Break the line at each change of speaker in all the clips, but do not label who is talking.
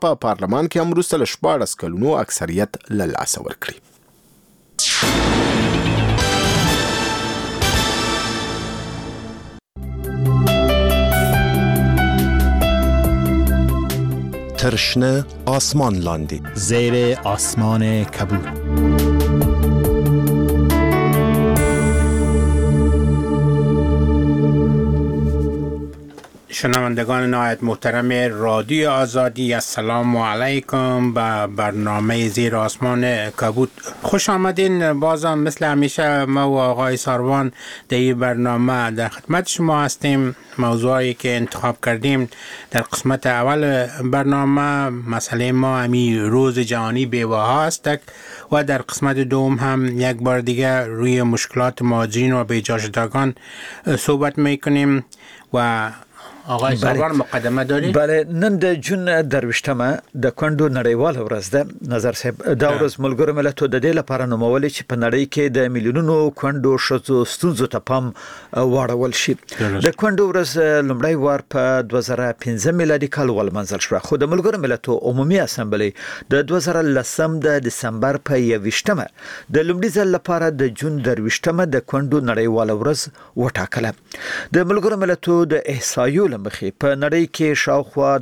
په پارلمان کې هم وروسته له 14 کلونو اکثریت له لاسه ورکړي.
ترشنه آسمان لاندی
زیر آسمان کبود.
شنوندگان نهایت محترم رادیو آزادی، السلام علیکم. به برنامه زیر آسمان کبود خوش آمدین. بازم مثل همیشه ما و آقای ساروان در این برنامه در خدمت شما هستیم. موضوعی که انتخاب کردیم در قسمت اول برنامه مسئله ما همی روز جهانی بیوه‌ها است و در قسمت دوم هم یک بار دیگه روی مشکلات مهاجرین و بی‌جاشدگان صحبت میکنیم. و آقای ساروان مقدمه داری؟
بله، نن د جون درویشتمه د کونډو نړیواله ورځ ده. نظر صاحب دا ورځ ملګرو ملتونو د دې لپاره نومولې چې په نړۍ کې د میلیونونو کونډو ښځو ستونزو ته پام واړول شي. د کونډو ورځ لومړی وار په 2015 میلادي کال ولمنځل شو، خو د ملګرو ملتونو عمومي اسامبلې د 2010 د دسمبر په 21مه د لومړي ځل لپاره د جون درویشتمه د کونډو نړیواله ورځ وټاکله. د ملګرو ملتونو د احصایو لمخې په نړۍ کې شاوخوا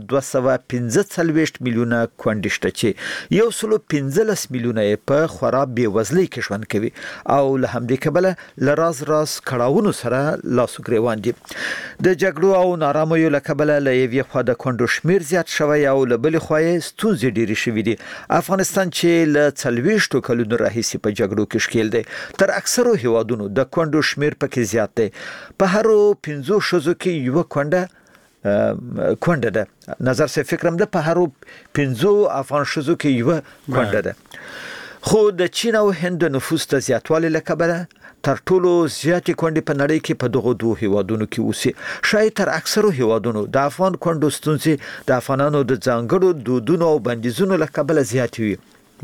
245 میلیونه کونډې شته چې 115 میلیونه په خورا بېوزلۍ کې ژوند کوي او له همدې کبله له راز کړاوونو سره لاس ګریوان دي. د جګړو او نارامیو له کبله له یوې خوا د کونډو شمیر زیات شوی او له بلې خوا یې ستونزې ډېرې شوي دي. افغانستان چې له 40 کلونو راهیسې په جګړو کې ښکېل دی، تر اکثرو هیوادونو د کونډو شمیر پکې زیات دی. په هرو 5 ښځو کې یوه کونډه ده. نظر سه فکرم ده په هرو 5 افغان ښځو کې یوه کونډه ده. خو د چین او هند نفوس د زیاتوالي له کبله تر ټولو زیاتې کونډې په نړۍ کې په دغو دوه هیوادونو کې اوسي. شاید تر اکثرو هیوادونو د افغان کونډو ستونزې د افغانانو د ځانګړو دودونو او بندیزونو له کبله زیاتې وي.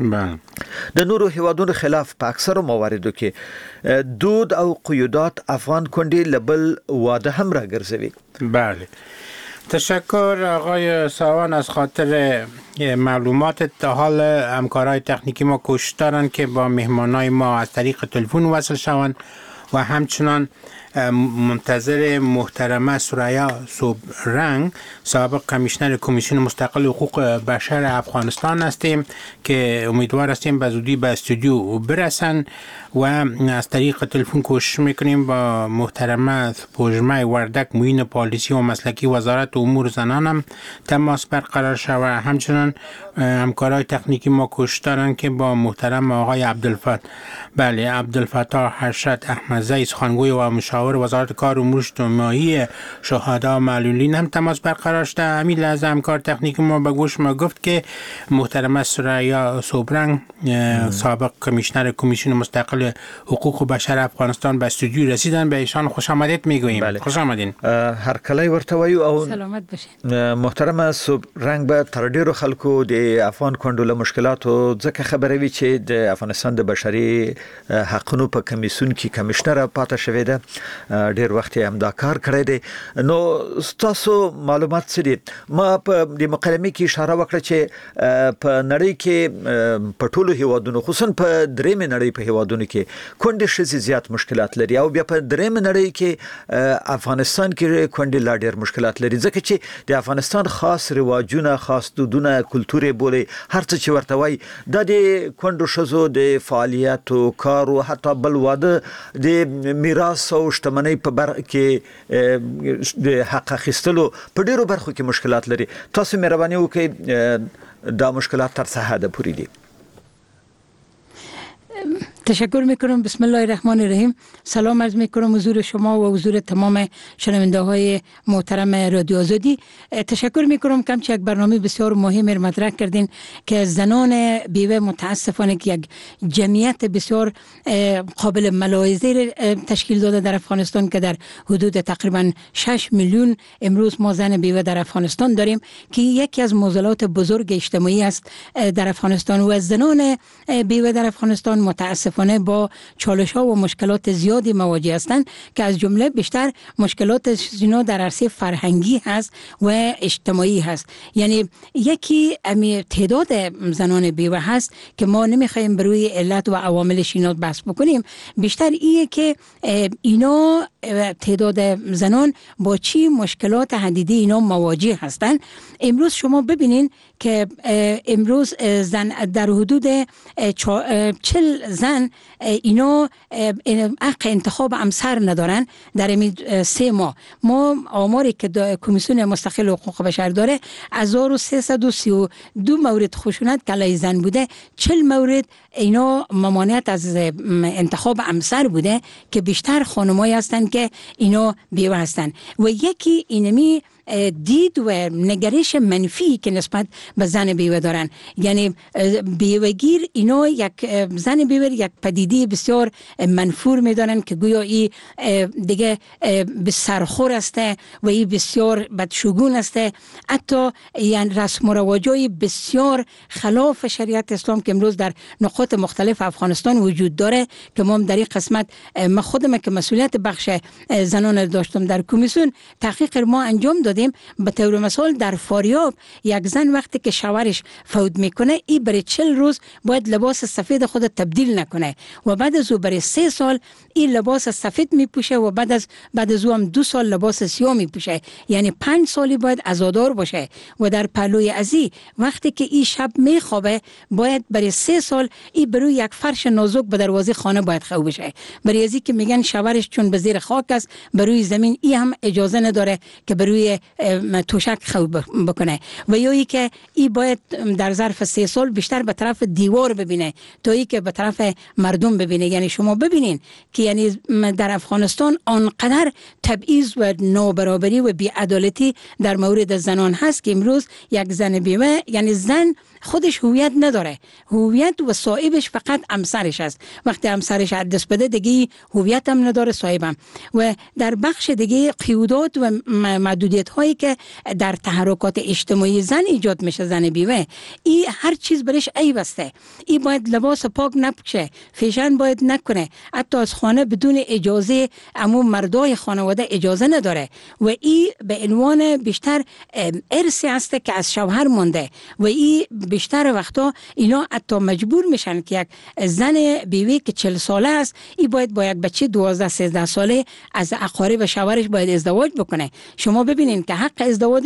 د نورو هیوادونو خلاف په اکثرو مواردو کې دود او قیودات افغان کونډې له بل واده هم راګرځوي.
بله، تشکر آقای ساروان از خاطر معلومات. تا حال همکارای تکنیکی ما کوشش دارن که با مهمانای ما از طریق تلفن وصل شوند و همچنان منتظر محترمه ثریا صبحرنگ سابق کمیشنر کمیسیون مستقل حقوق بشر افغانستان هستیم که امیدوار هستیم به زودی به استودیو برسن و از طریق تلفن کوشش میکنیم با محترمه پوجمه وردک معین پالیسی و مسلکی وزارت امور زنان هم تماس برقرار شود. همچنان همکارای تکنیکی ما کوشش دارن که با محترم آقای عبدالفتاح حرشت احمدزی سخنگوی و مشاور وزارت کار و امور اجتماعی شهدا معلولین هم تماس برقرار شده. همین لحظه همکار تکنیکی ما به گوش ما گفت که محترمه ثریا صبحرنگ سابق کمیشنر کمیسیون مستقل حقوق بشر افغانستان به استودیو رسیدن. به ایشان خوش آمدید میگوییم.
بله.
خوش آمدین.
هر کله ورته وایو او
سلامت باشین.
محترمه صبحرنگ به تر ډیرو خلکو د افغان کونډو له مشکلاتو ځکه خبروي چې د افغانستان د بشري حقوقو په کمیسیون کې کمشنر پاتې شوی ده. ډیر وخت هم دا کار کړی دی. نو تاسو معلومات څه دي؟ ما په د مقدمه کې اشاره وکړه چې په نړۍ کې په ټولو هیوادونو خصوصا په درېمه نړۍ په هیوادونو کې کونډې ښځې زیات مشکلات لري او بیا په درېمه نړۍ کې افغانستان کې کونډې لا ډیر مشکلات لري ځکه چې د افغانستان خاص رواجونه، خاص دودونه، کلتور بوله هر څه چې ورته وای د کونډو ښځو د فعالیت او کار او حتی بل واده د میراث او شتمنۍ په برخه کې د حق اخیستلو په ډیرو برخو کې مشکلات لري. تاسو مهرباني وکړئ دا مشکلات تر څه حد پورې دي؟
تشکر میکنم. بسم الله الرحمن الرحیم. سلام عرض میکنم حضور شما و حضور تمام شنونده های محترم رادیو آزادی. تشکر میکنم که یک برنامه بسیار مهم مطرح کردین که زنان بیوه متاسفانه که یک جمعیت بسیار قابل ملاحظه تشکیل داده در افغانستان که در حدود تقریبا 6 میلیون امروز ما زن بیوه در افغانستان داریم که یکی از معضلات بزرگ اجتماعی است در افغانستان و زنان بیوه در افغانستان متاسفانه متاسفانه با چالش‌ها و مشکلات زیادی مواجه هستند که از جمله بیشتر مشکلات اینا در عرصه فرهنگی هست و اجتماعی هست. یعنی یکی تعداد زنان بیوه هست که ما نمیخوایم بروی علت و عواملش اینا بحث بکنیم، بیشتر ایه که اینا تعداد زنان با چی مشکلات حدیدی اینا مواجه هستند. امروز شما ببینین که امروز زن در حدود 40 زن اینا حق انتخاب همسر ندارن در این 3 ماه. ما آماری که کمیسیون مستقل حقوق بشر داره 1332 مورد خشونت که علیه زن بوده، 40 مورد اینا ممانعت از انتخاب همسر بوده که بیشتر خانمایی هستن که اینا بیوه هستن. و یکی اینمی دید و نگرش منفی که نسبت به زن بیوه دارن. یعنی بیوهگیر اینا یک زن بیوه یک پدیده بسیار منفور میدانن که گویا ای دیگه به سرخور است و ای بسیار بدشگون است. حتی یعنی رسم و رواجای بسیار خلاف شریعت اسلام که امروز در نقاط مختلف افغانستان وجود داره که ما در این قسمت ما خودم که مسئولیت بخش زنان داشتم در کمیسیون تحقیق ما انجام دادیم. به طور مثال در فاریاب یک زن وقتی که شوهرش فوت میکنه ای برای 40 روز باید لباس سفید خود تبدیل نکنه و بعد از او برای 3 سال این لباس سفید میپوشه و بعد از او هم 2 سال لباس سیاه میپوشه. یعنی 5 سالی باید عزادار باشه و در پهلوی ازی وقتی که این شب میخوابه باید برای 3 سال این بروی یک فرش نازک به دروازه خانه باید خواب بشه. برای ازی که میگن شوهرش چون به زیر خاک است بروی زمین ای هم اجازه نداره که بروی توشک خواب بکنه. و یا ای که ای باید در ظرف 3 سال بیشتر به طرف دیوار ببینه تا ای که به طرف مردم ببینه. یعنی شما ببینین که یعنی در افغانستان آنقدر تبعیض و نابرابری و بی‌عدالتی در مورد زنان هست که امروز یک زن بیوه یعنی زن خودش هویت نداره، هویت و صاحبش فقط همسرش است. وقتی همسرش از دست بده دیگه هویت هم نداره، صاحبم. و در بخش دیگه قیودات و محدودیت هایی که در تحرکات اجتماعی زن ایجاد میشه، زن بیوه این هر چیز برش عیب است. این باید لباس پاک نپوشه، فیشن باید نکنه، حتی از خانه بدون اجازه عموم مردای خانواده اجازه نداره و این به عنوان بیشتر ارثی است که از شوهر مونده و این بیشتر وقتا اینا حتی مجبور میشن که یک زن بیوه که 40 ساله است این باید با یک بچه 12-13 ساله از اقارب شوهرش باید ازدواج بکنه. شما ببینین که حق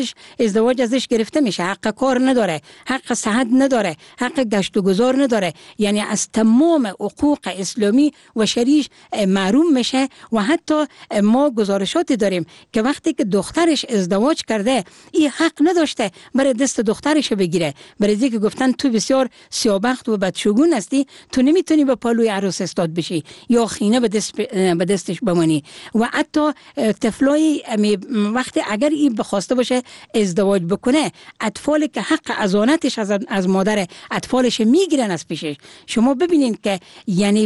ازدواج ازش گرفته میشه، حق کار نداره، حق صحت نداره، حق گشت و گذار نداره. یعنی از تمام حقوق اسلامی و شرعی محروم میشه. و حتی ما گزارشاتی داریم که وقتی که دخترش ازدواج کرده این حق نداشته برای دست دخترش بگیره، برای که گفتن تو بسیار سیاه‌بخت و بدشگون هستی، تو نمیتونی به پالوی عروس استاد بشی یا خینه به دستش بمانی. و حتی طفلای وقتی اگر این بخواسته باشه ازدواج بکنه، اطفالی که حق ازانتش از مادر اطفالش میگیرن از پیشش. شما ببینین که یعنی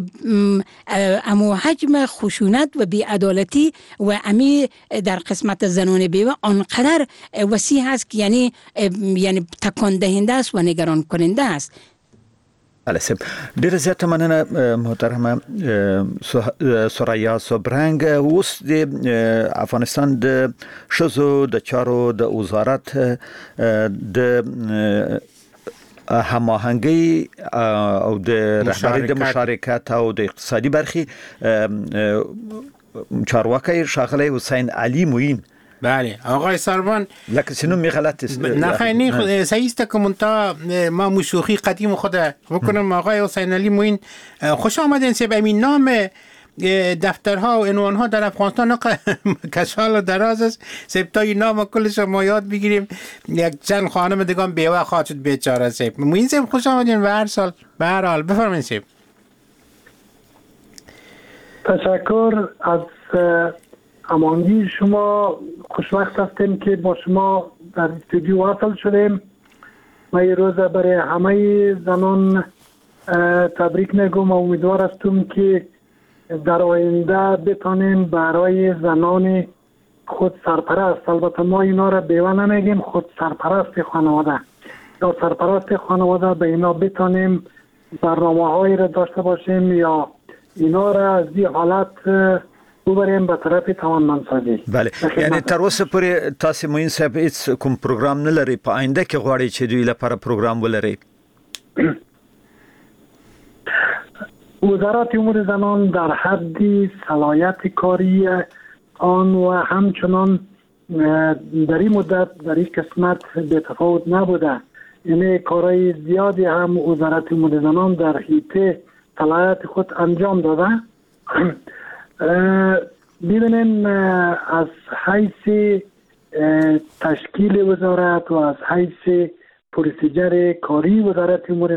امو حجم خشونت و بی‌عدالتی و امی در قسمت زنان بیوه آنقدر وسیع هست که یعنی تکان دهنده است و نگران کننده است.
بله سب ډیره زیاته مننه محترمه سوریا سوبرنګ. اوس د افغانستان د شذو د چارو د وزارت د هماهنګي او د رهبری د مشارکت او د اقتصادي برخي چارواکي شاغلی حسین علی موین.
بله آقای سروان
لکه سینو می غلط است.
نه خیلی صحیح است که منتها ما مشوخی قدیم خود بکنم. آقای حسین علی موین خوش آمدین. سب امین نام دفترها و عنوانها در افغانستان کشال و دراز است. سب تا این نام کلش ما یاد بگیریم. یک چند خانم دیگه بیوه خواهد شد بیچاره. سب موین سب خوش آمدین و هر سال به هر حال بفرمایید. سب
تشکر از هماهنگی شما. خوشوقت هستیم که با شما در استودیو واصل شدیم. ما این روز برای همه زنان تبریک میگم و امیدوار هستم که در آینده بتانیم برای زنان خود سرپرست، البته ما اینا را بیوه نمیگیم، خود سرپرست خانواده یا سرپرست خانواده، به اینا بتانیم برنامه هایی را داشته باشیم یا اینا را از این حالت ببریم به طرف توانمندسازی.
بله، یعنی تر اوسه پورې تاسو موین صاحب هیڅ کوم پروګرام نه لري، په آینده کې غواړئ چې دوی لپاره پروګرام ولري؟
وزارت امور زنان در حد صلاحیت کاری آن و همچنان در این مدت در این قسمت به تفاوت نبوده. یعنی کارهای زیادی هم وزارت امور زنان در حیطه صلاحیت خود انجام داده. ببینیم از حیث تشکیل وزارت و از حیث پروسیجر کاری وزارت امور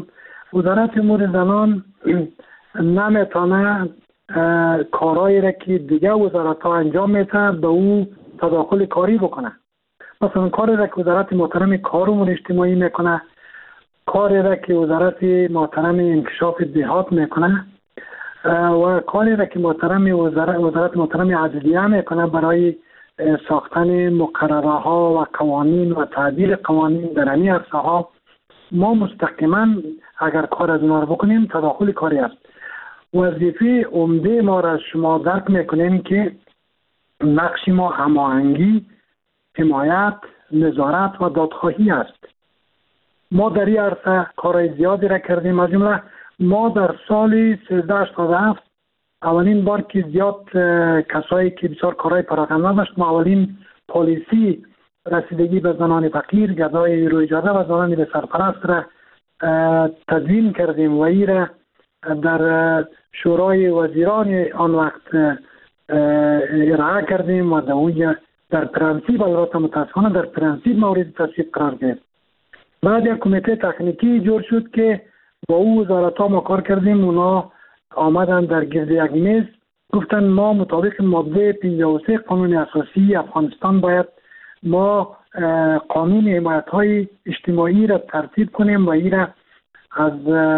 زنان نمیتونه کارهایی را که دیگه وزارت ها انجام میده به او تداخل کاری بکنه. مثلا کاری را که وزارت محترم کار امور اجتماعی میکنه، کاری را که وزارت محترم انکشاف دهات میکنه و کاری را که وزارت محترم عدلیه میکنه برای ساختن مقرره ها و قوانین و تعدیل قوانین در این عرصه ها، ما مستقیما اگر کار از اونا رو بکنیم تداخل کاری است. وظیفه عمده ما را شما درک میکنیم که نقش ما هماهنگی، حمایت، نظارت و دادخواهی است. ما در این عرصه کارهای زیادی را کردیم. از جمله ما در سال 1387 اولین بار که زیاد کسایی که بسیار کارهای پراکنده داشت، ما اولین پالیسی رسیدگی به زنان فقیر، گدای روی جاده و زنان به سرپرست را تدوین کردیم و این را در شورای وزیران آن وقت ارائه کردیم و در پرنسیب، البته متاسفانه در پرنسیب مورد تصویب قرار گرفت. بعد یک کمیته تکنیکی جور شد که با او وزارت ها ما کار کردیم. اونا آمدن در گرد یک میز، گفتن ما مطابق ماده 53 قانون اساسی افغانستان باید ما قانون حمایت های اجتماعی را ترتیب کنیم و این را از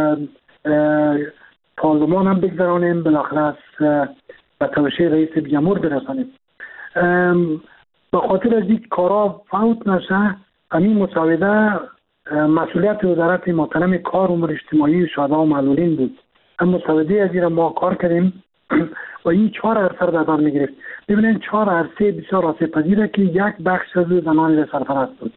پارلمان هم بگذرانیم، بالاخره از به توشیح رئیس جمهور برسانیم. به خاطر از این کارا فوت نشه، همین مساوده مسئولیت وزارت محترم کار امور اجتماعی و شهدا و معلولین بود. هم مساوده از این را ما کار کردیم و این 4 عرصه را در بر میگرفت. ببینید 4 عرصه بسیار آسیب پذیره که یک بخش از زنان به سرپرست بود.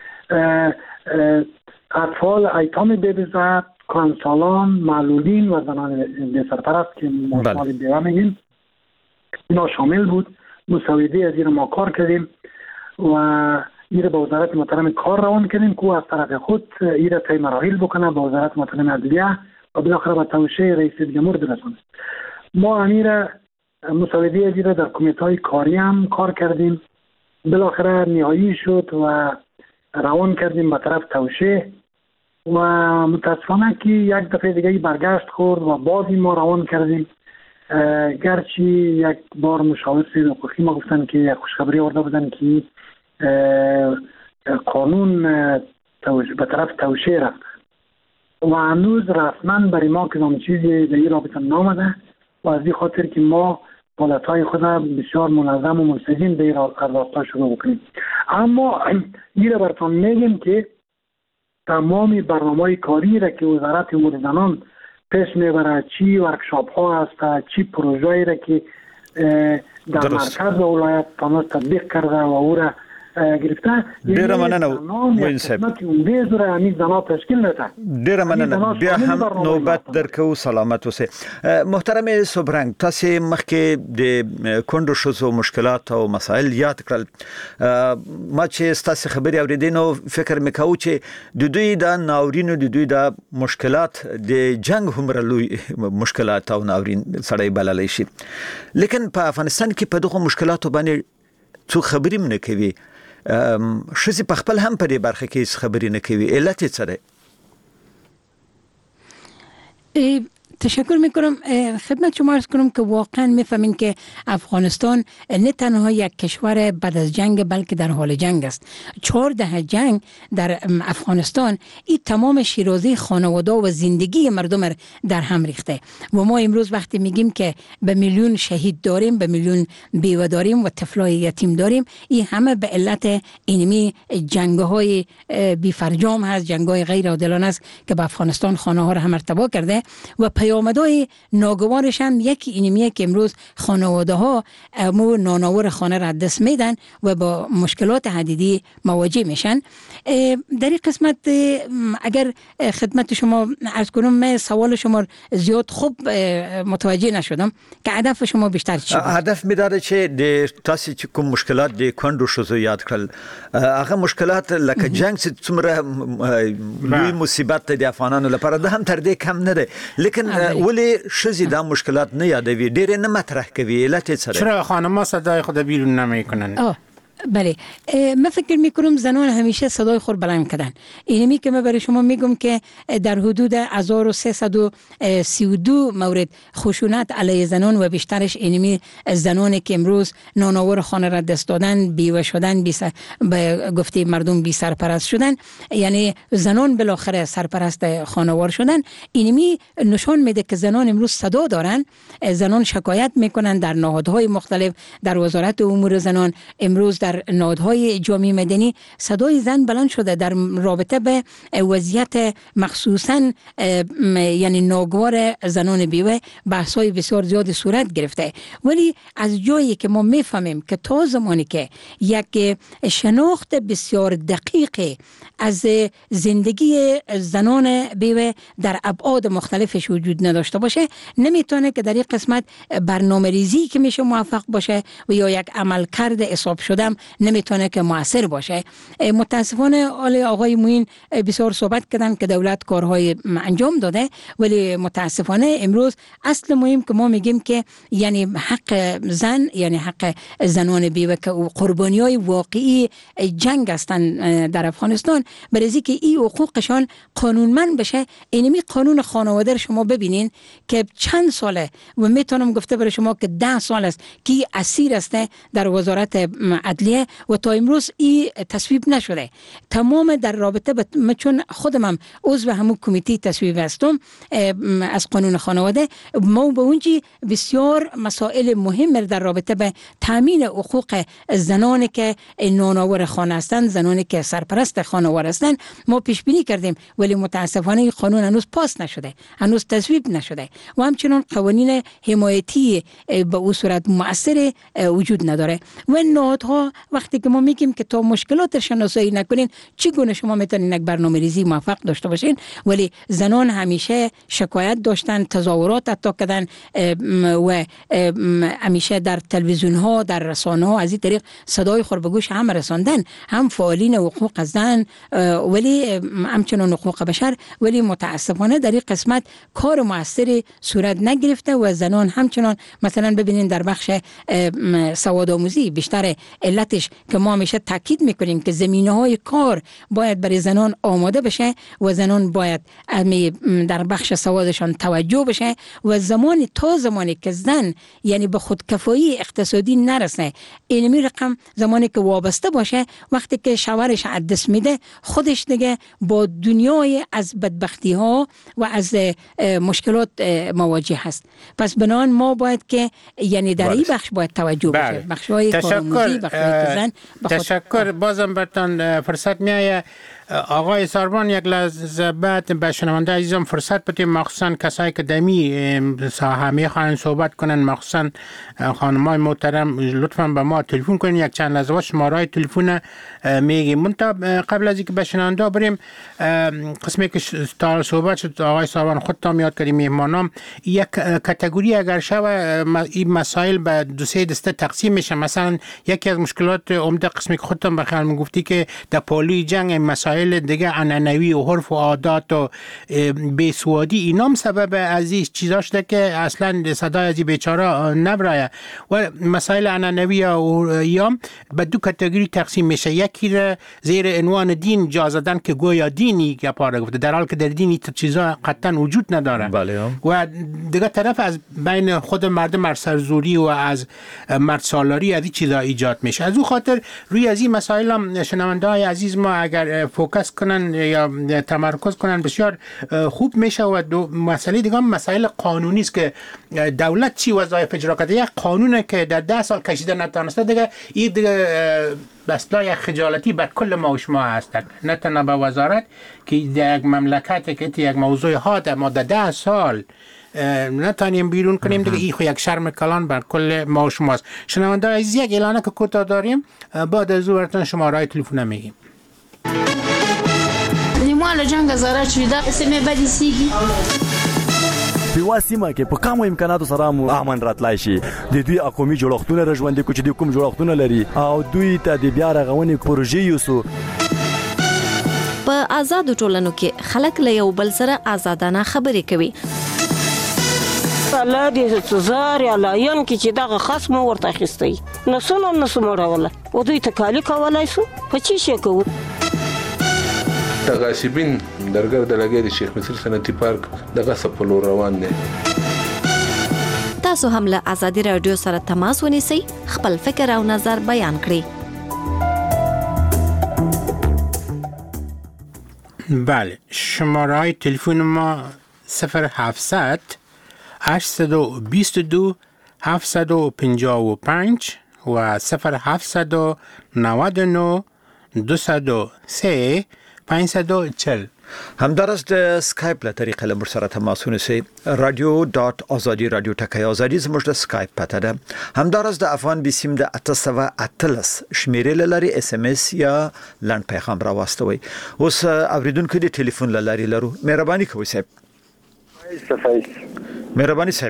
اطفال ایتام ببزد، کانسالان، معلولین و زنان به سرپرست که مشمال بیوه میگیم، اینا شامل بود. مساوده از این ما کار کردیم و این را به وزارت محترم کار روان کردیم که از طرف خود این را طی مراحل بکنه به وزارت محترم عدلیه و بالاخره به توشیح رئیس جمهور برسانه. ما امیر مساوده از این را در کمیته های کاری هم کار کردیم، بالاخره نهایی شد و روان کردیم به طرف توشیح و متاسفانه که یک دفعه دیگه برگشت خورد و بازی ما روان کردیم. گرچه یک بار مشاور سید حقوقی ما گفتن که یک خوشخبری آورده بودن که قانون به طرف توشیح رفت و هنوز رسما برای ما که نام چیزی در این رابطه نامده و از این خاطر که ما حالتهای خود بسیار منظم و منسجم به این راستا شروع بکنیم. اما این را براتون میگم که تمام برنامه‌های کاری را که وزارت امور زنان پیش میبره، چی ورکشاپ ها هست، چی پروژه‌ای را که در مرکز ولایت تماس تطبیق کرده و او را گرفته.
ډیره مننه موین صاحب. ډیره مننه. بیا هم نوبت درکو. سلامت اوسئ. محترم صبرنګ، تاسو مخکې د کونډو ښځو مشکلات او مسایل یاد کړل. ما چې تاسو خبرې اوریدینو فکر میکاو چې د دوی د ناورینو د دوی د مشکلات د جنگ همره لوی مشکلات او ناورین سړی بللی شي، لیکن په افغانستان کې په دغه مشکلاتو باندې څو خبرې نه کوي. شزی په خپل هم په دې برخه کې خبرې نه کوي. علت څه ده؟
تشکر میکنم. خدمت شما عرض کنم که واقعا میفهمین که افغانستان نه تنها یک کشور بعد از جنگ بلکه در حال جنگ است. 4 دهه جنگ در افغانستان این تمام شیرازه خانواده و زندگی مردم در هم ریخته و ما امروز وقتی میگیم که به میلیون شهید داریم، به میلیون بیوه داریم و طفلای یتیم داریم، این همه به علت اینمی جنگ‌های بی فرجام هست، جنگ‌های غیر عادلانه است که به افغانستان خانه ها را هم ارتباط کرده و پیامدهای ناگوارش هم یکی اینمیه که امروز خانواده ها نانآور خانه را دست میدن و با مشکلات حدیدی مواجه میشن. در این قسمت اگر خدمت شما عرض کنم، من سوال شما زیاد خوب متوجه نشدم که هدف شما بیشتر چی بود؟
هدف می داره چې د تاسو چې کوم مشکلات د کندو شوزو یاد کړل، هغه مشکلات لکه جنگ چې څومره لوی مصیبت د افغانانو لپاره ده هم تر دې کم نه ده، لیکن ولی شزی دا مشکلات نه یادوي، ډېر نه مطرح کوي. علت څه ده؟
چرا خانم‌ها صدای خود بیرون نمیکنن؟
بله، من فکر میکنم زنان همیشه صدای خود بلند کردن. اینمی که من برای شما میگم که در حدود 1332 مورد خشونت علیه زنان و بیشترش اینمی زنانی که امروز نانآور خانه را دست دادن، بیوه شدن، به گفته مردم بی سرپرست شدن، یعنی زنان بالاخره سرپرست خانوار شدن. اینمی نشان میده که زنان امروز صدا دارن. زنان شکایت میکنن در نهادهای مختلف، در وزارت امور زنان، امروز در نهادهای جامعه مدنی صدای زن بلند شده در رابطه به وضعیت مخصوصا یعنی ناگوار زنان بیوه. بحث‌های بسیار زیاد صورت گرفته، ولی از جایی که ما میفهمیم که تا زمانی که یک شناخت بسیار دقیق از زندگی زنان بیوه در ابعاد مختلفش وجود نداشته باشه، نمیتونه که در این قسمت برنامه ریزی که میشه موفق باشه و یا یک عمل کرده حساب شدم نمیتونه که مؤثر باشه. متاسفانه آقای موین بسیار صحبت کردن که دولت کارهای انجام داده، ولی متاسفانه امروز اصل مهم که ما میگیم که یعنی حق زن، یعنی حق زنان بیوه که قربانیای واقعی جنگ هستن در افغانستان، برای که این حقوقشان قانونمند بشه. اینمی قانون خانواده شما ببینین که چند ساله و میتونم گفته برای شما که 10 سال است که اسیر است در وزارت عدلیه و تا امروز این تصویب نشده. تمام در رابطه با چون خودم هم عضو همون کمیته تصویب هستم از قانون خانواده، ما به اونجی بسیار مسائل مهم در رابطه به تامین حقوق زنانی که نانآور خانه هستند، زنانی که سرپرست خانوار هستند، ما پیش بینی کردیم، ولی متاسفانه قانون هنوز پاس نشده، هنوز تصویب نشده و همچنان قوانین حمایتی به اون صورت مؤثر وجود نداره. و نهادها وقتی که ما میگیم که تا مشکلات شناسایی نکنین چگونه شما میتونین یک برنامه‌ریزی موفق داشته باشین، ولی زنان همیشه شکایت داشتن، تظاهرات حتی کردن و همیشه در تلویزیون ها، در رسانه ها از این طریق صدای خود به گوش هم رساندن، هم فعالین حقوق زن ولی همچنان حقوق بشر، ولی متاسفانه در این قسمت کار موثری صورت نگرفته و زنان همچنان مثلا ببینین در بخش سوادآموزی بیشتر علتش که ما همیشه تاکید میکنیم که زمینه‌های کار باید برای زنان آماده بشه و زنان باید در بخش سوادشان توجه بشه و زمانی که زن یعنی به خودکفایی اقتصادی نرسه، اینمی رقم زمانی که وابسته باشه، وقتی که شوهرش دست میده خودش دیگه با دنیای از بدبختی ها و از مشکلات مواجه هست. پس بنابراین ما باید که یعنی در این بخش باید توجه بشه، بخش‌های کارآموزی، بخش‌های زن.
تشکر. بازم برتان فرصت میایه. آقای ساربان یک لحظه بعد به شنونده عزیزم فرصت بدیم، مخصوصا کسایی که دمی ساحه میخوان صحبت کنن، مخصوصا خانمای محترم لطفا به ما تلفن کنین، یک چند لحظه شماره تلفن میگیم. منتها قبل از اینکه به شنونده بریم، قسمی که صحبت شد آقای ساربان خودتان یاد کردیم، مهمانام یک کاتگوری اگر شوه این مسائل به دو سه دسته تقسیم میشه. مثلا یکی از مشکلات عمده قسمی که خودتان به خیال میگفتی که در پالوی جنگ مسائل دیگه عنعنوی و عرف و عادات و بیسوادی اینام سبب از این چیزا شده که اصلا صدای از این بیچاره نبرایه و مسائل عنعنوی یا به دو کاتگوری تقسیم میشه. یکی را زیر عنوان دین جا زدن که گویا دینی گپاره گفته، در حال که در دینی چیزا قطعا وجود نداره.
بله.
و دیگه طرف از بین خود مردم سرزوری و از مرد سالاری از این چیزا ایجاد میشه. از اون خاطر روی از این مسائل هم شنونده های عزیز ما اگر فوکس کنن یا تمرکز کنن بسیار خوب میشه. و دو مسئله دیگه هم مسائل قانونی است که دولت چی وظایف اجرا کرده. یک قانونه که در 10 سال کشیده نتونسته دیگه این دیگه بسلا یک خجالتی بر کل ما و شما هستن، نه تنها به وزارت که در یک مملکت که یک موضوع ها در ما 10 سال نتانیم بیرون کنیم دیگه این خو یک شرم کلان بر کل ما و شماست. شنونده عزیز یک اعلانه که کوتاه داریم، بعد از او براتون شماره تلفن میگیم.
نیمال جنگ زاره چویدا اسمه بدی سیگی
په سیمه کې په کومو امکاناتو سره مو امن راتلای شي. د دوی اقومي جوړښتونه رژوندې کوچ دي کوم جوړښتونه لري او دوی ته د بیا رغونې پروژې یوسو.
په آزاد ټولنو کې خلک له یو بل سره آزادانه خبرې کوي.
الله دې سزار یا لایان کې چې دغه خصم ورته اخیستی نسو مړوله او دوی ته کالی کولای سو په چی شي کوو.
تغاسبین درګر د لګي د شیخ مصر صنعتي پارک دغه سپلو روان دي.
تاسو هم له آزادي رادیو سره تماس ونیسئ، خپل فکر او نظر بیان کړئ.
بله، شماره تلفن ما 0700 822 755 و 0799 203 540.
همدارس د سکایپ له طریقې له موږ سره تماس ونیسئ. radio.azadi radio ټکی ازادي زموږ د سکایپ پته ده. همدارس د افغان بي سیم د 813 شمیرې لري اس ام اس یا لاند پیغام راوستوي. اوس اوریدونکو د ټلیفون لاري لرو. مهرباني کوئ صاحب. مهرباني صاحب.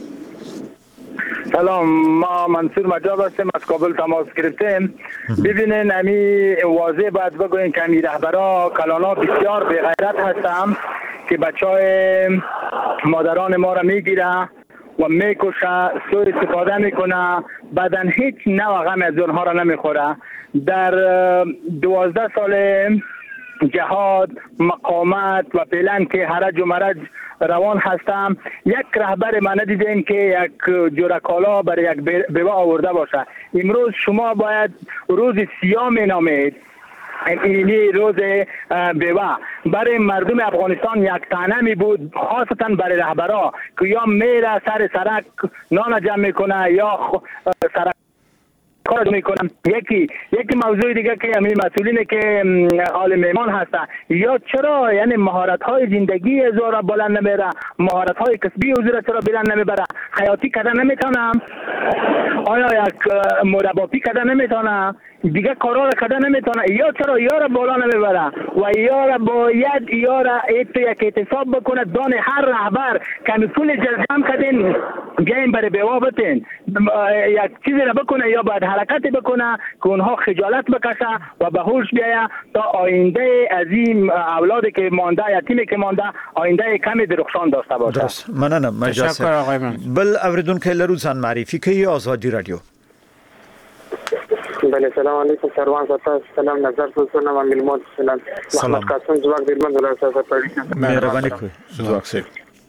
سلام، ما منصور مجاب هستم، از کابل تماس گرفتیم. ببینین امی واضح باید بگوین که امی رهبرا کلانا بسیار به غیرت هستم که بچهای مادران ما را میگیره و میکشه، سوء استفاده میکنه، بعدن هیچ نوع غم از اونها را نمیخوره. در 12 سال جهاد، مقاومت و فعلا که هرج و مرج روان هستم، یک رهبر ما ندیدیم که یک جوره کالا برای یک بیوه آورده باشه. امروز شما باید روز سیاه مینامید، اینی روز بیوه برای مردم افغانستان یک طعنه می بود، خاصتا برای رهبرا که یا میره سر سرک نان جمع میکنه یا سرک کار میکنم. یکی موضوع دیگه که همین مسئولینه که آل میمان هستن، یا چرا یعنی مهارت های زندگی ازورا بلند نمیره، مهارت های کسبی ازورا چرا بلند نمیبره، حیاتی کردن نمیتونم، آیا یک مرباپی کردن نمیتونم، دیگه کارا را کردن نمیتونه، یا چرا یارا بالا نمیبره و یارا باید یارا یک اعتصاب بکنه. دان هر رهبر که پول جمع کردین بیاین برای بیوا بتین، یک چیزی را بکنه یا باید حرکت بکنه که اونها خجالت بکشه و به هوش بیاید تا آینده عظیم اولادی که مانده، یتیمی که مانده، آینده کمی درخشان داشته باشه.
درست، مننه مجلس. بل اوریدونکو لرو ځان معرفي کوي آزادي رادیو.
بله، سلام علیکم سروان ستا، سلام نظر دوستان و ملمات سلام. محمد قاسم زواک دیلمن دولار سازا پاریشن.
مهربانی کوي.
زواک سي.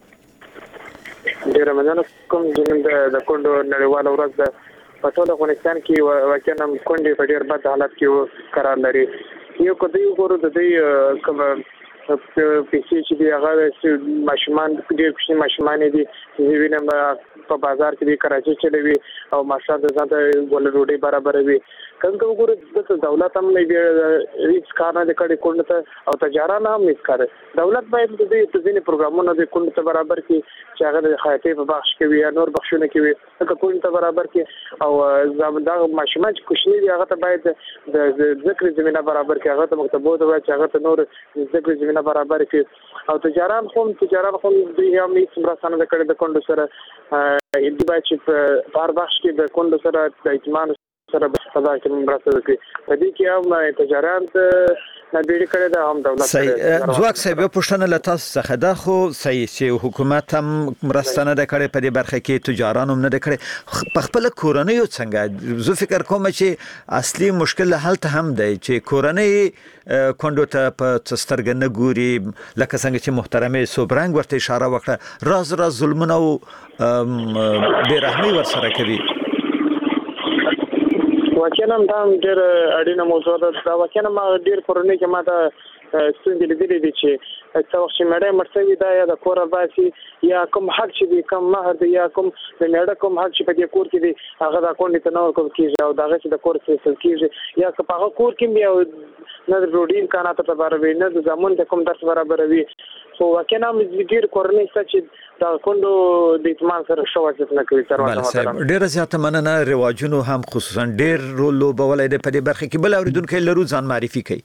ډیر مننه کوم جنن د کندو نړیواله ورځ د پټول افغانستان کې واقعا کندې په ډیر بد حالت کې قرار لري. یو کدی وګورو د دې کوم پیسې چې دی هغه ماشومان ډیر کوچني ماشومان دي چې وینم په بازار کې د کراچي چلوي او ماشا د ځان ول روډي برابروي. څنګه وګورو د دولت هم نه هیڅ کار نه کوي کونډه او تجارت هم نه کوي. دولت باید د دې ځینې پروګرامونو د کونډه برابر کړي چې هغه د حیاتي په بخش کې وي یا نور بخښونه کې وي، د کونډه برابر کړي او زموږ ماشومان چې کوچني دي هغه ته باید د ذکر زمينه برابر کړي، هغه ته مکتبو ته چې هغه ته نور ذکر زمينه برابر کړي او تجارت هم دوی هم هیڅ مرسته نه کوي د کونډه سره. دې باید چې په هر بخش کې د کونډه سره د اطمینان سره په صدا کې مرسته وکړي. په دې کې هم تجارت نه بیل کړي دا هم دولت
صحیح. ځواک صاحب پښتنه لته څخه دا خو صحیح چې حکومت هم مرسته نه کړي په دې برخه کې، تجاران هم نه کړي. په خپل کورنۍ څنګه زه فکر کوم چې اصلي مشکل هلته هم دی چې کورنۍ کندو ته په سترګه نه ګوري، لکه څنګه چې محترمه سوبرنګ ورته اشاره وکړه، راز ظلمونه او بے رحمي ورسره کوي.
واقعا هم دا ډېر اړینه موضوع ده. دا واقعا ما ډېر کورنۍ کې ما ته ستونزې لیدلې دي چې څه وخت چې مېړه مړ شوی دا یا د کور باسي یا کوم حق چې دی کم مهر دی یا کوم د مېړه کوم حق چې په دې کور کې دی هغه د کونډې ته نه ورکول کېږي او دغه چې د کور څخه کېږي یا که په هغه کور کې بیا نه د ډوډۍ امکانات برابروي نه د زمون ته کوم درس برابروي. خو واقعا هم ډېر کورنۍ شته چې د کونډو د اطمینان سره ښه واقعیت نه کوي.
ډېره زیاته مننه. رواجونو هم خصوصا ډېر رول لوبولی دی په دې برخه کې. بل اورېدونکی لرو، ځان معرفي کوي.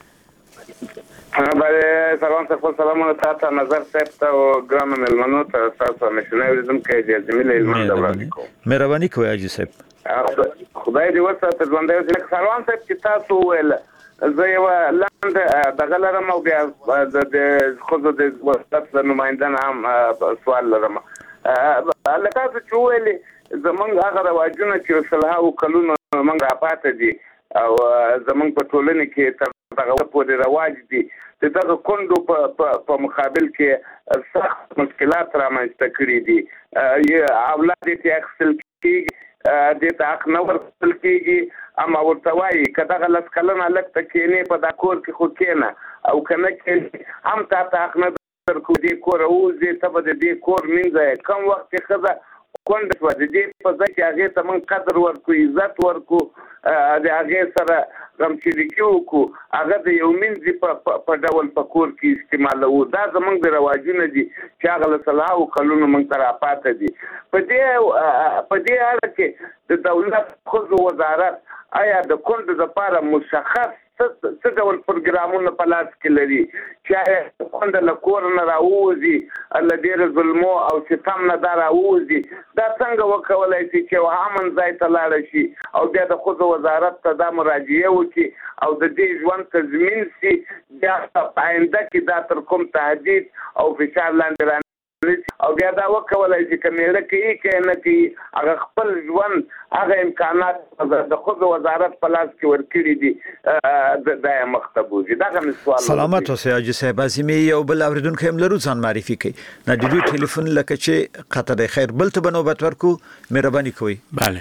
بله سلام سلامونه تاسو نظر صاحب ته او ګرام ملمنو ته تاسو مشنه ورزم کې جمیل علم دولت کو
مهرباني کوي اجي صاحب.
خدای دې وساته ژوندې چې سلام صاحب چې تاسو ول زه یو لاند دغه لرم او بیا د خود د وسط نمائندان هم سوال لرم. لکه چې ویلي زمونږ هغه رواجونه چې صلاح او کلونه موږ پاتې دي او زمونږ په ټولنه کې دغه په رواج دي دغه کندو په مقابل کې سخت مشکلات رامنځته کړي دي. اولاد یې اخیستل کېږي د تاک نو ورسل کېږي اما ورته وایي که دغه لس کلنه لږ ته کېنې په دا کور کې خو کېنه او که نه کېنې هم تا ته حق نه درکړو دې کور اوځې ته به د دې کور مینځه کم وخت چې ښځه کونډه شوه د دې په ځای چې هغې ته موږ قدر ورکړو عزت ورکړو د هغې سره غمشریکي وکړو هغه د یو مینځي په ډول په کور کې استعمالوو. دا زموږ د رواجونه دي چې هغه له سلهاوو کلونو موږ ته راپاته دي. په دې اړه کې د دولت ښځو وزارت آیا د کونډو دپاره مشخص څه ډول پروګرامونه په لاس کې لري چې کونډه له کور نه راووځي له ډېر ظلمو او ستم نه دا راووځي؟ دا څنګه وکولی شي چې یو امن ځای ته لاړه شي او بیا د ښځو وزارت ته دا مراجعه وکړي او د دې ژوند تضمین شي بیا په آینده کې دا تر کوم تهدید او فشار لاندې او بیا دا وکولای چې کمیړه کوي که نه کوي هغه خپل ژوند هغه امکانات د ښځو وزارت په لاس کې ورکړي دي دا یې مخته بوځي. دغه مې سوال.
سلامت اوسئ حاجي صاحب. عظیمې یو بل اورېدونکی هم لرو، ځان معرفي کوي. نه د دوی ټلیفون لکه چې قطع دی. خیر بل ته به نوبت ورکو، مهرباني کوئ.
بله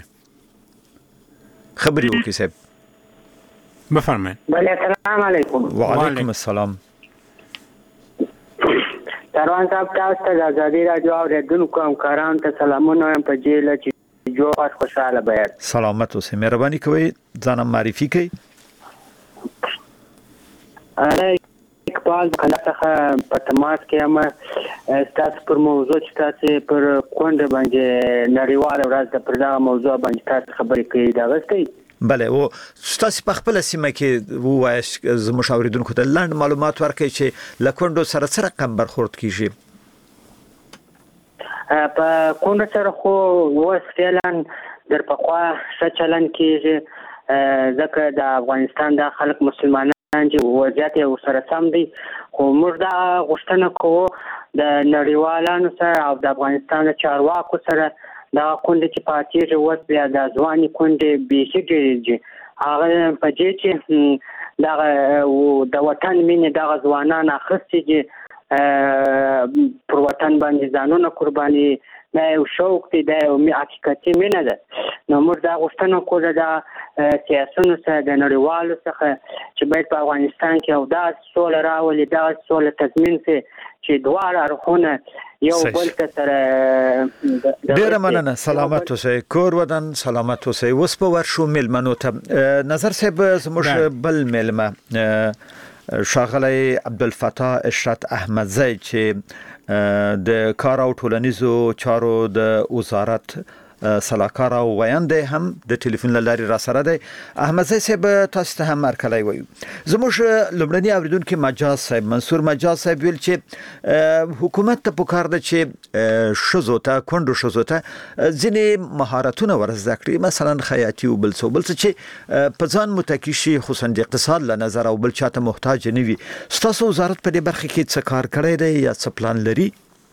خبرې وکړئ صاحب.
بفرمایئ.
بله السلام علیکم.
وعلیکم السلام.
سروان صاحب تاسو ته د ازادي راډیو اورېدونکو همکارانو ته سلامونه وایم په جیله چې جوړ خوشاله بیان.
سلامت اوسئ. مهرباني کوئ ځان معرفي کوئ.
اقبال کله څخه په تماس کې هم تاسو پر موضوع چې تاسو پر کونډه باندې نړیواله ورځ د پر دغه موضوع باندې تاسو خبرې کوي دا غوښتي.
بله او تاسو په خپل سیمه کې ووایئ زموږ اورېدونکو ته لنډ معلومات ورکړئ چې له کونډو سره څه رقم برخورد کیږي.
په کونډو سره خو اوس فعلا در پخوا ښه چلن کیږي ځکه د افغانستان د خلک مسلمانان چې وضعیت یې ورسره سم دی خو موږ دا غوښتنه کوو د نړیوالانو سره او د افغانستان د چارواکو سره دا کونډې چې پاتېږي اوس بیا د ځوانې کونډې بیخي ډېرې دي هغه په دې چې دغه د وطن مینې دغه ځوانان اخیستي دي پر وطن باندې ځانونه قرباني دا یو شوق دی دا یو حقیقتي مینه ده. نو موږ دا غوښتنه کوو د سیاسونو سره د نړیوالو څخه چې باید په افغانستان کې او داسې سوله راولي داسې سوله تضمین شي چې دواړه اړخونه یو بل ته سره.
ډېره مننه. سلامت اوسئ. کور ودان سلامت اوسئ. اوس به ورشو میلمنو ته. نظر صاحب زموږ بل میلمه ښاغلی عبدالفتاح اشرت احمدزی چې د کار او ټولنیزو چارو د وزارت سلاکار او ویاند هم د ټلیفون لارې را سره دی. احمدزی صاحب تاسو ته هم هرکلی وایو. زموږ لومړني اورېدونکي مجاز صاحب منصور مجاز صاحب ویل چې حکومت ته پکار ده چې ښځو ته کونډو ښځو ته ځینې مهارتونه ور زده کړي مثلا خیاطي او بل څه چې په ځان متکي شي خصوصا د اقتصاد له نظر او بل چاته محتاج نه وي. ستاسو وزارت په دې برخه کې څه کار کړی دی یا څه پلان لري؟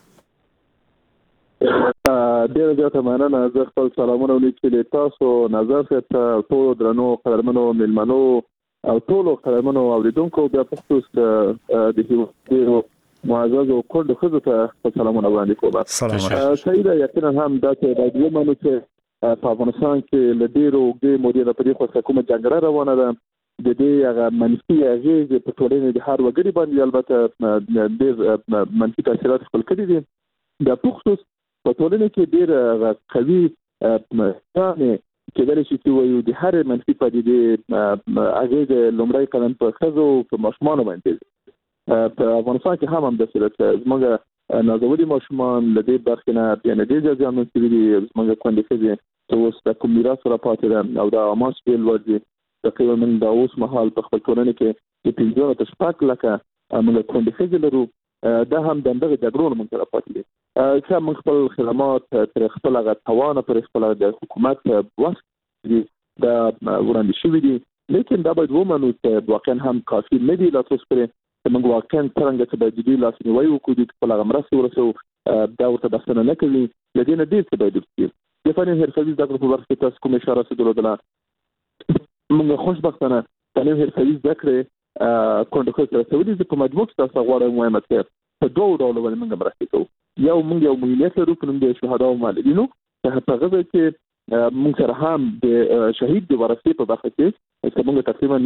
ډېره زیاته مننه. زه خپل سلامونه ولیکل تاسو نظر صاحب ته ټولو درنو قدرمنو میلمنو او ټولو قدرمنو اورېدونکو بیا په خصوص د ډېرو معززو کونډو ښځو ته سلامونه وړاندې کوم. صحیح ده یقینا هم دا چې راډیو منو چې په افغانستان کې له ډېرو اوږدې مودې نه په دې خوا کومه جګړه روانه ده د دې هغه منفي اغېزې په ټولنې د هر وګړي باندې البته ډېر منفي تاثیرات خپل کړي دي د خصوص په ټولنه کې ډېر قوي ځانې کېدلی شي چې وایو د هر منفي پدیدې اغېزې لومړی قدم په ښځو په ماشومانو باندې په افغانستان کې هم همداسې ده زموږ نازولي ماشومان له دې برخې نه یعنې ډېر زیات زیانمن شوي دي زموږ خویندې ښځې چې اوس د کوم میراث سره پاتې ده او د عامه شمېر لوړ دي تقریبا موږ د اوس مهال په خپل ټولنې کې د 15 تر 16 لکه موږ خویندې ښځې لرو دا هم د دغه جګړو نه موږ سره پاتې دي چې موږ خپل خدمات تر خپل هغه توان پر خپل د حکومت وخت دا وړاندې شوي دي لیکن دا باید ومنو چې واقعا هم کافي نه دي لا تاسو پرې موږ واقعا څنګه چې د جدي لاسنیوي وکړو د خپل هغه مرستې ورسو دا ورته بسنه نه کوي لدې نه ډېر څه باید وکړي د فني حرفوي زده کړو په برخه کې تاسو کوم اشاره څه درلوده موږ خوشبختانه فني حرفوي زده کړې کونډه سره سوي دي په مجموع کې تاسو غواړئ مهمه څه په دوه ډول باندې موږ مرسته کوو یو ملت لرو په نوم د شهدا او مالدینو په هغه ځای کې موږ سره هم د شهید د ورثې په برخه کې موږ تقریبا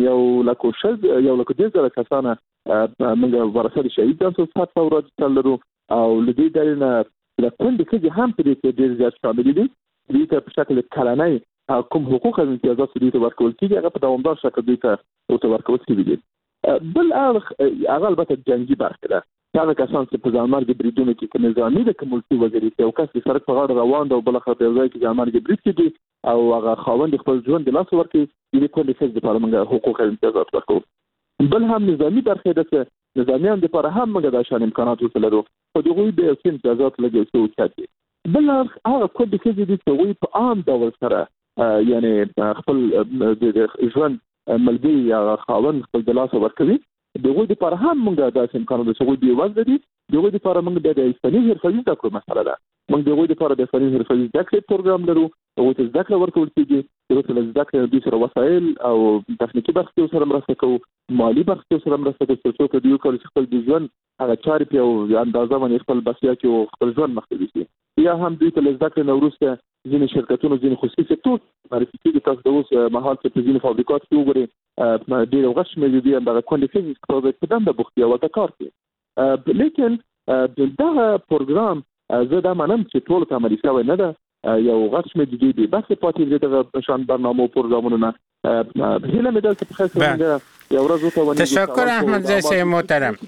1,10,000 کسانه موږ ورثه د شهید د صفات اورات لرو او لدې دلیل د کوم د کې هم په دې ډېر زیات شامل دي د په شکل کلنۍ کوم حقوق او امتیازات دې ورکول کیږي هغه په دوامدار شکل دې ورکول کیږي بل هغه البته جنگي برخه ده هغه کسان چې په ځانمرګ بریدونو کې په نظامي د کومولتي وزیري او کس چې سړک په غاړه روان دی او بل خبره ځای کې ځانمرګ برید کوي او هغه خاوند خپل ژوند د لاس ورکړي د کوم څه د لپاره موږ حقوق او امتیازات ورکوو بل هم نظامي برخه ده چې نظامیان د لپاره هم موږ د شان امکانات ولرو او دغه د امتیازات لګي څو چاتي بل هغه کوم د چې وي په عام ډول سره یعنی خپل د ژوند ملګری یا خاوند خپل د لاس ورکړي دغه د لپاره هم موږ د امکاناتو څخه دی وځ دي دغه د لپاره موږ د فني حرفوي زده کړو مسله ده موږ دغه د لپاره د فني حرفوي زده کړې پروګرام لرو او د زده کړې ورکول کېږي د زده کړې د سره وسایل او تخنیکی برخې سره مرسته کوو مالی برخې سره مرسته کوو چې څوک د یو کال خپل د ژوند هغه چارې په اندازه باندې خپل بسیا کې خپل ژوند مخکې دي یا هم دوی ته زده کړې نوروسته ځینې شرکتونو ځینې خصوصي سکتور معرفي کېږي تاسو د اوس مهال کې په ځینې فابریکات کې وګورئ ډېر غش مې دي هغه کونډیشن په دنده بوختي او د کار کوي لیکن دغه پروګرام زه دا منم چې ټول ته عملي شوی نه ده یو غش مې دي بس پاتې دغه شان برنامه او پروګرامونه نه هیله مې ده چې په خاصه یو ورځ
تشکر احمد زاده محترم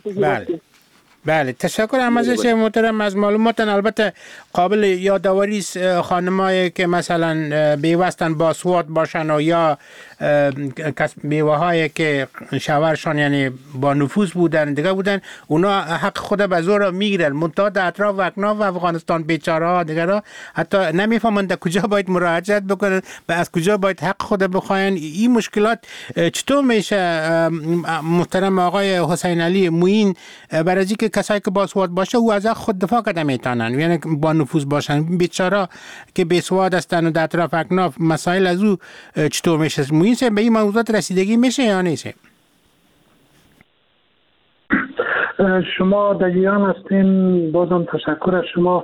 بله تشکر احمد زاده محترم از معلومات البته قابل یادآوری خانمایی که مثلا بیوستن با سواد باشن و یا بیوهایی که شوهرشان یعنی با نفوذ بودن دیگه بودن اونا حق خود به زور میگیرن منتها در اطراف و اکناف افغانستان بیچاره ها دیگه را حتی نمیفهمند در کجا باید مراجعت بکنن و از کجا باید حق خود بخواین این مشکلات چطور میشه محترم آقای حسین علی موین برای که کسایی که با سواد باشه او از خود دفاع کرده میتونن یعنی با نفوذ باشن بیچاره که بی سواد هستن و در اطراف اکناف مسائل از او چطور میشه موین سے به این موضوعات رسیدگی میشه یا نیست؟
شما دقیقاً هستین بازم تشکر از شما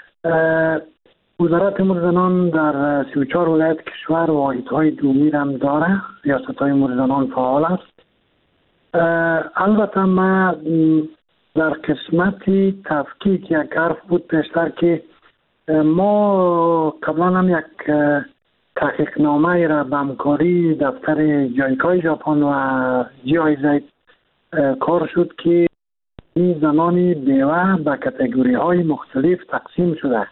وزارت امور زنان در 34 ولایت کشور واحدهای دومی هم داره ریاست‌های امور زنان فعال است البته ما در قسمت تفکیک یک حرف بود پیشتر که ما قبلا هم یک تحقیقنامه را به همکاری دفتر جایکای ژاپن و GIZ کار شد که این زنان بیوه به کاتگوری های مختلف تقسیم شده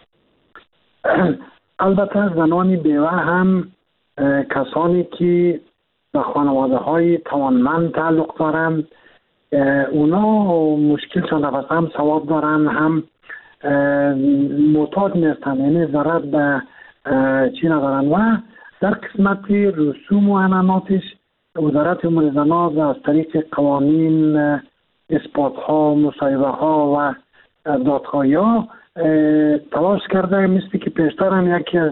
البته زنان بیوه هم کسانی که به خانواده های توانمند تعلق دارند اونا مشکل نفس هم ثواب دارن هم معتاد نیستن یعنی ضرر به چی ندارن و در قسمت رسوم و عناناتش وزارت امور زنان از طریق قوانین اثبات ها مصاحبه ها و دادخواهی ها تلاش کرده مثل که پیشتر هم یکی از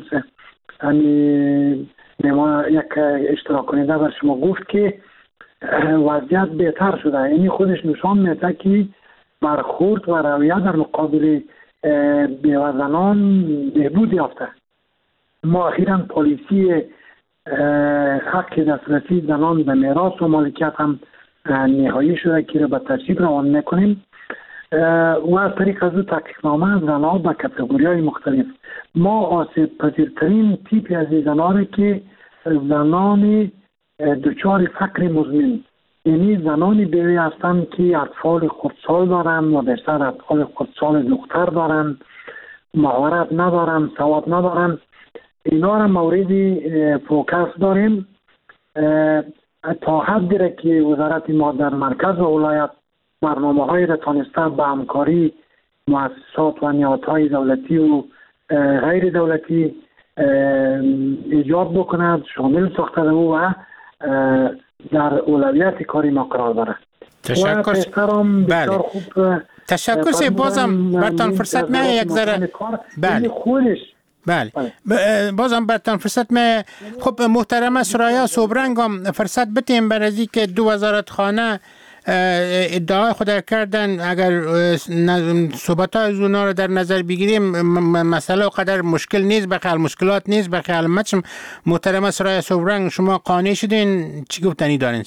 یک اشتراک کننده بر شما گفت که وضعیت بهتر شده یعنی خودش نشان میده که برخورد و رویه در مقابل بیوه زنان بهبود یافته ما اخیراً پالیسی حق دسترسی زنان به میراث و مالکیت هم نهایی شده که را به ترتیب روان میکنیم و از طریق از او تحقیقنامه زنان به کاتگوری‌های مختلف. ما آسیب پذیرترین تیپی از زنان که زنان دچار فقر مزمن، یعنی زنان بیوه هستند که اطفال خردسال دارند و بیشتر اطفال خردسال دختر دارند، مهارت ندارند، سواد ندارند. اینا را موردی فوکس داریم تا حدی را که وزارت ما در مرکز و ولایت برنامه‌های را تانسته به همکاری مؤسسات و نهادهای دولتی و غیر دولتی ایجاد بکند، شامل ساخته و در اولویت کاری ما قرار دارد.
تشکر. بله. تشکر سی بازم برتان فرصت نه یک ذره. بله. بله بازم برتان فرصت می. خب محترم سرایا صبرنگ هم فرصت بتیم برای که دو وزارت خانه ادعای خود کردن اگر صحبت های از اونا رو در نظر بگیریم مسئله قدر مشکل نیست، بخیال مشکلات نیست، بخیال مچم. محترم سرایا صبرنگ شما قانع شدین، چی گفتنی دارین؟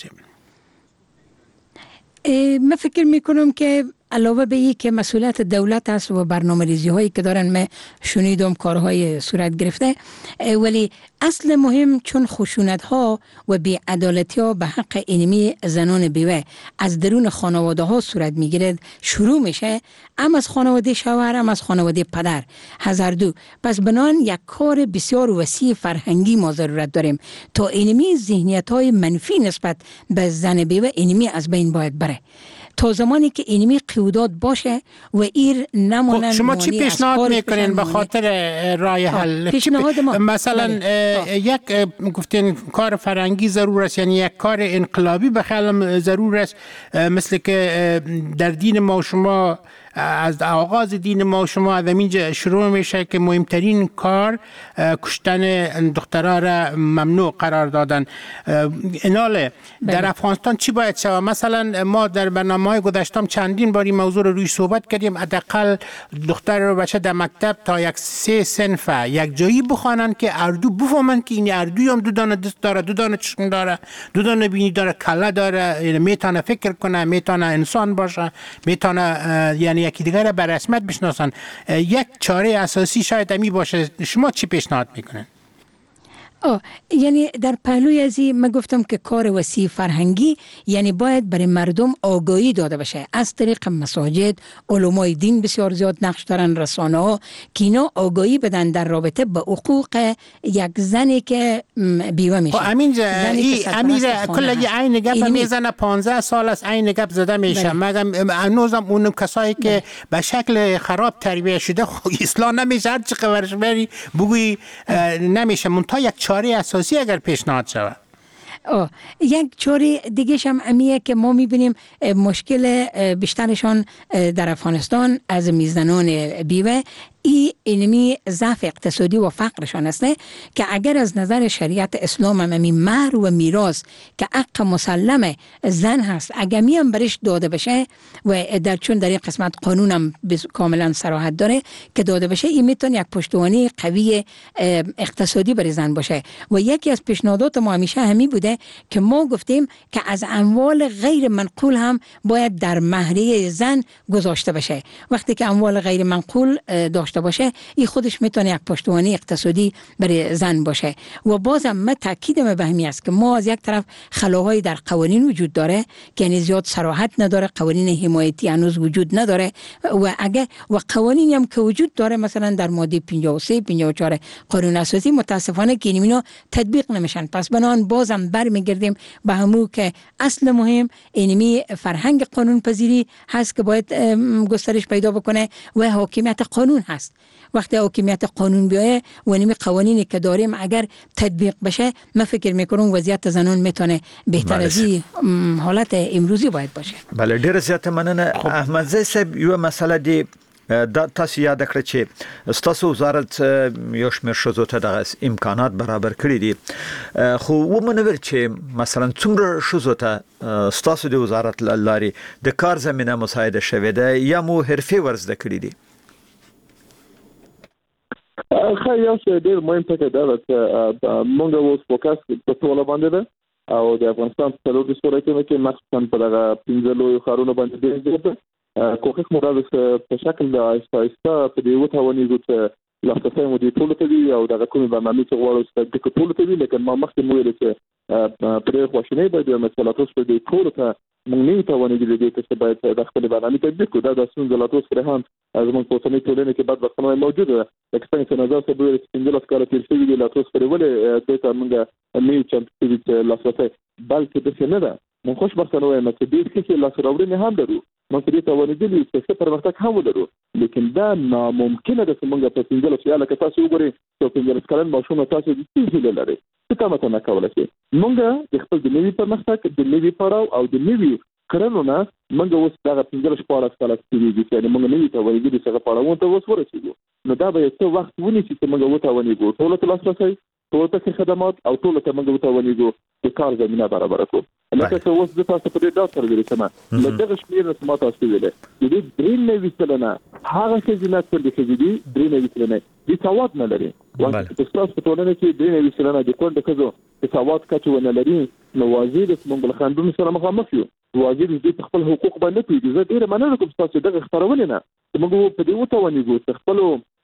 من فکر میکنم که علاوه به این که مسئولیت دولت است و برنامه‌ریزی هایی که دارن، من شنیدم کارهای صورت گرفته، ولی اصل مهم چون خشونت ها و بی‌عدالتی ها به حق اینمی زنان بیوه از درون خانواده ها صورت میگیرد، شروع میشه هم از خانواده شوهر هم از خانواده پدر، هزار دو. پس بنان یک کار بسیار وسیع فرهنگی ما ضرورت داریم تا اینمی ذهنیت های منفی نسبت به زن بیوه اینمی از بین باید بره. تا زمانی که اینمی قیودات باشه و ایر نمونن.
شما چی پیشنهاد میکنین به خاطر رای حل؟ مثلا یک گفتین کار فرهنگی ضرور است، یعنی یک کار انقلابی به خیالم ضرور است، مثل که در دین ما شما از آغاز دین ما شما از اینجا شروع میشه که مهمترین کار کشتن دخترها را ممنوع قرار دادن. ایناله در افغانستان چی باید شود؟ مثلا ما در برنامه‌های گذشته چندین باری موضوع رو روی صحبت کردیم، حداقل دختر و بچه در مکتب تا یک 3 صنف یک جایی بخوانند که اردو بفهمند که این اردوی هم دو دانه دست داره، دو دانه چشم داره، دو دانه بینی داره، کله داره، یعنی میتونه فکر کنه، میتونه انسان باشه، میتونه یعنی یکی دیگر را به رسمیت بشناسن. یک چاره اساسی شاید امی باشه. شما چی پیشنهاد میکنین؟
یعنی در پهلوی ازی من گفتم که کار وسیع فرهنگی، یعنی باید برای مردم آگاهی داده بشه از طریق مساجد، علمای دین بسیار زیاد نقش دارن، رسانه ها که اینا آگاهی بدن در رابطه به حقوق یک زنی که بیوه میشه.
امیر کل عین گپ میزنه، 15 سال است عین گپ زده میشه. مگم هنوزم اون کسایی که به شکل خراب تربیت شده اصلاح نمیشه، هر چی خبرش بری بگوی نمیشه. منتها یک چاره اساسی اگر پیشنهاد شود.
یک چاره دیگه هم امیه که ما میبینیم مشکل بیشترشان در افغانستان از میزنان بیوه اینمی ضعف اقتصادی و فقرشان است که اگر از نظر شریعت اسلام هم مهر و میراث که حق مسلم زن هست اگر میم برش داده بشه و در چون در این قسمت قانون هم کاملا صراحت داره که داده بشه، این میتونه یک پشتوانه قوی اقتصادی برای زن باشه. و یکی از پیشنهادات ما همیشه همی بوده که ما گفتیم که از اموال غیر منقول هم باید در مهریه زن گذاشته بشه. وقتی که اموال غیر منقول داشته باشه، این خودش میتونه یک پشتوانه اقتصادی برای زن باشه. و بازم من تاکیدم به همین است که ما از یک طرف خلاهای در قوانین وجود داره که یعنی زیاد صراحت نداره، قوانین حمایتی هنوز وجود نداره و اگه و قوانینی هم که وجود داره مثلا در ماده 53 54 قانون اساسی متاسفانه که اینا تطبیق نمیشن. پس بنان بازم برمیگردیم به همون که اصل مهم اینمی فرهنگ قانون پذیری هست که باید گسترش پیدا بکنه و حاکمیت قانون هست. وقتی حاکمیت قانون بیایه و نمی قوانینی که داریم اگر تطبیق بشه، من فکر میکنم وضعیت زنان میتونه بهتر از این حالت امروزی باید باشه.
بله، ډیر زیات مننه. احمد زی صاحب، یو مسله دی تاسو یاد کړئ چې ستاسو وزارت یو شمېر ښځو ته دغه امکانات برابر کړي دي، خو ومنور چې مثلا څومره ښځو ته ستاسو د وزارت لارې د کار زمینه مساعده شوې ده یا مو حرفې ورزده کړي دي؟
خیلی یو څه ډېر مهم ټکی دا ده چې موږ اوس فوکس په ټوله باندې ده او د افغانستان په څلورو صورتونو کې مخصوصا په دغه 15 لویو ښارونو باندې ډېر زیات ده. کوښښ مو دا ده چې په شکل د آهسته آهسته په دې وتوانېږو چې لاسرسی مو دې ټولو ته وي او دغه کومې برنامې چې غواړو چې دغه ټولو ته وي. لیکن ما مخکې مو ویلې چې پرې خواشینۍ باید وي مثلا تاسو په دې ټولو ته موږ نه توانېږو دې چې باید د خپلې برنامې تطبیق کړو. دا د ستونزه لا تاسو پرې هم زموږ په اوسنۍ ټولنې کې بدبختانه موجوده ده. لکه څنګه چې نظر صاحب ویل چې 15 کاله تېر شوي دي لا تاسو پرې ولې دې ته موږ نه یو چمتو شوي چې لاسرسی بلکې داسې نه ده. موږ خوشبختانه وایم چې ډېر ښې لاسته راوړنې هم لرو. موږ دې توانېدلي چې ښه پرمختګ هم ولرو. لیکن دا ناممکنه ده چې موږ په 15 کاله لکه تاسو وګورئ چې 15 کلن ماشوم تاسو د څه هیله لري څه تمه نه کولی شي. موږ د خپل د نوي پرمختګ د نوي پړاو او د نوي کړنو نه موږ اوس دغه 15 کاله تېرېږي چې موږ نوي توانېدلي چې هغه پړاوونو ته اوس ورسېږو. نو دا به یو څه وخت ونیسي چې موږ وتوانېږو ټولو ته لاسرسی ټولو ته خدمات او ټولو ته موږ وتوانېږو د کار زمینه برابره کړو. لکه چې اوس زه تاسو په دې ډاډ سره ویل کوم له دغه شمېر نه ما تاسو ویلې د دې 93 سلنه هغه ښځینه چې دي 93 سلنه د سواد نه لري. چې تاسو په ټولنه کې 93 سلنه د کونډو ښځو د سواد کچه ونه لري نو واضح ده چې موږ له خنډونو سره مخامخ یو. واضح دي چې خپل حقوق باندې پیږي. زه ډېر مننه کوم تاسو دغه خبرونه نه موږ په دې وتوانېږو چې خپل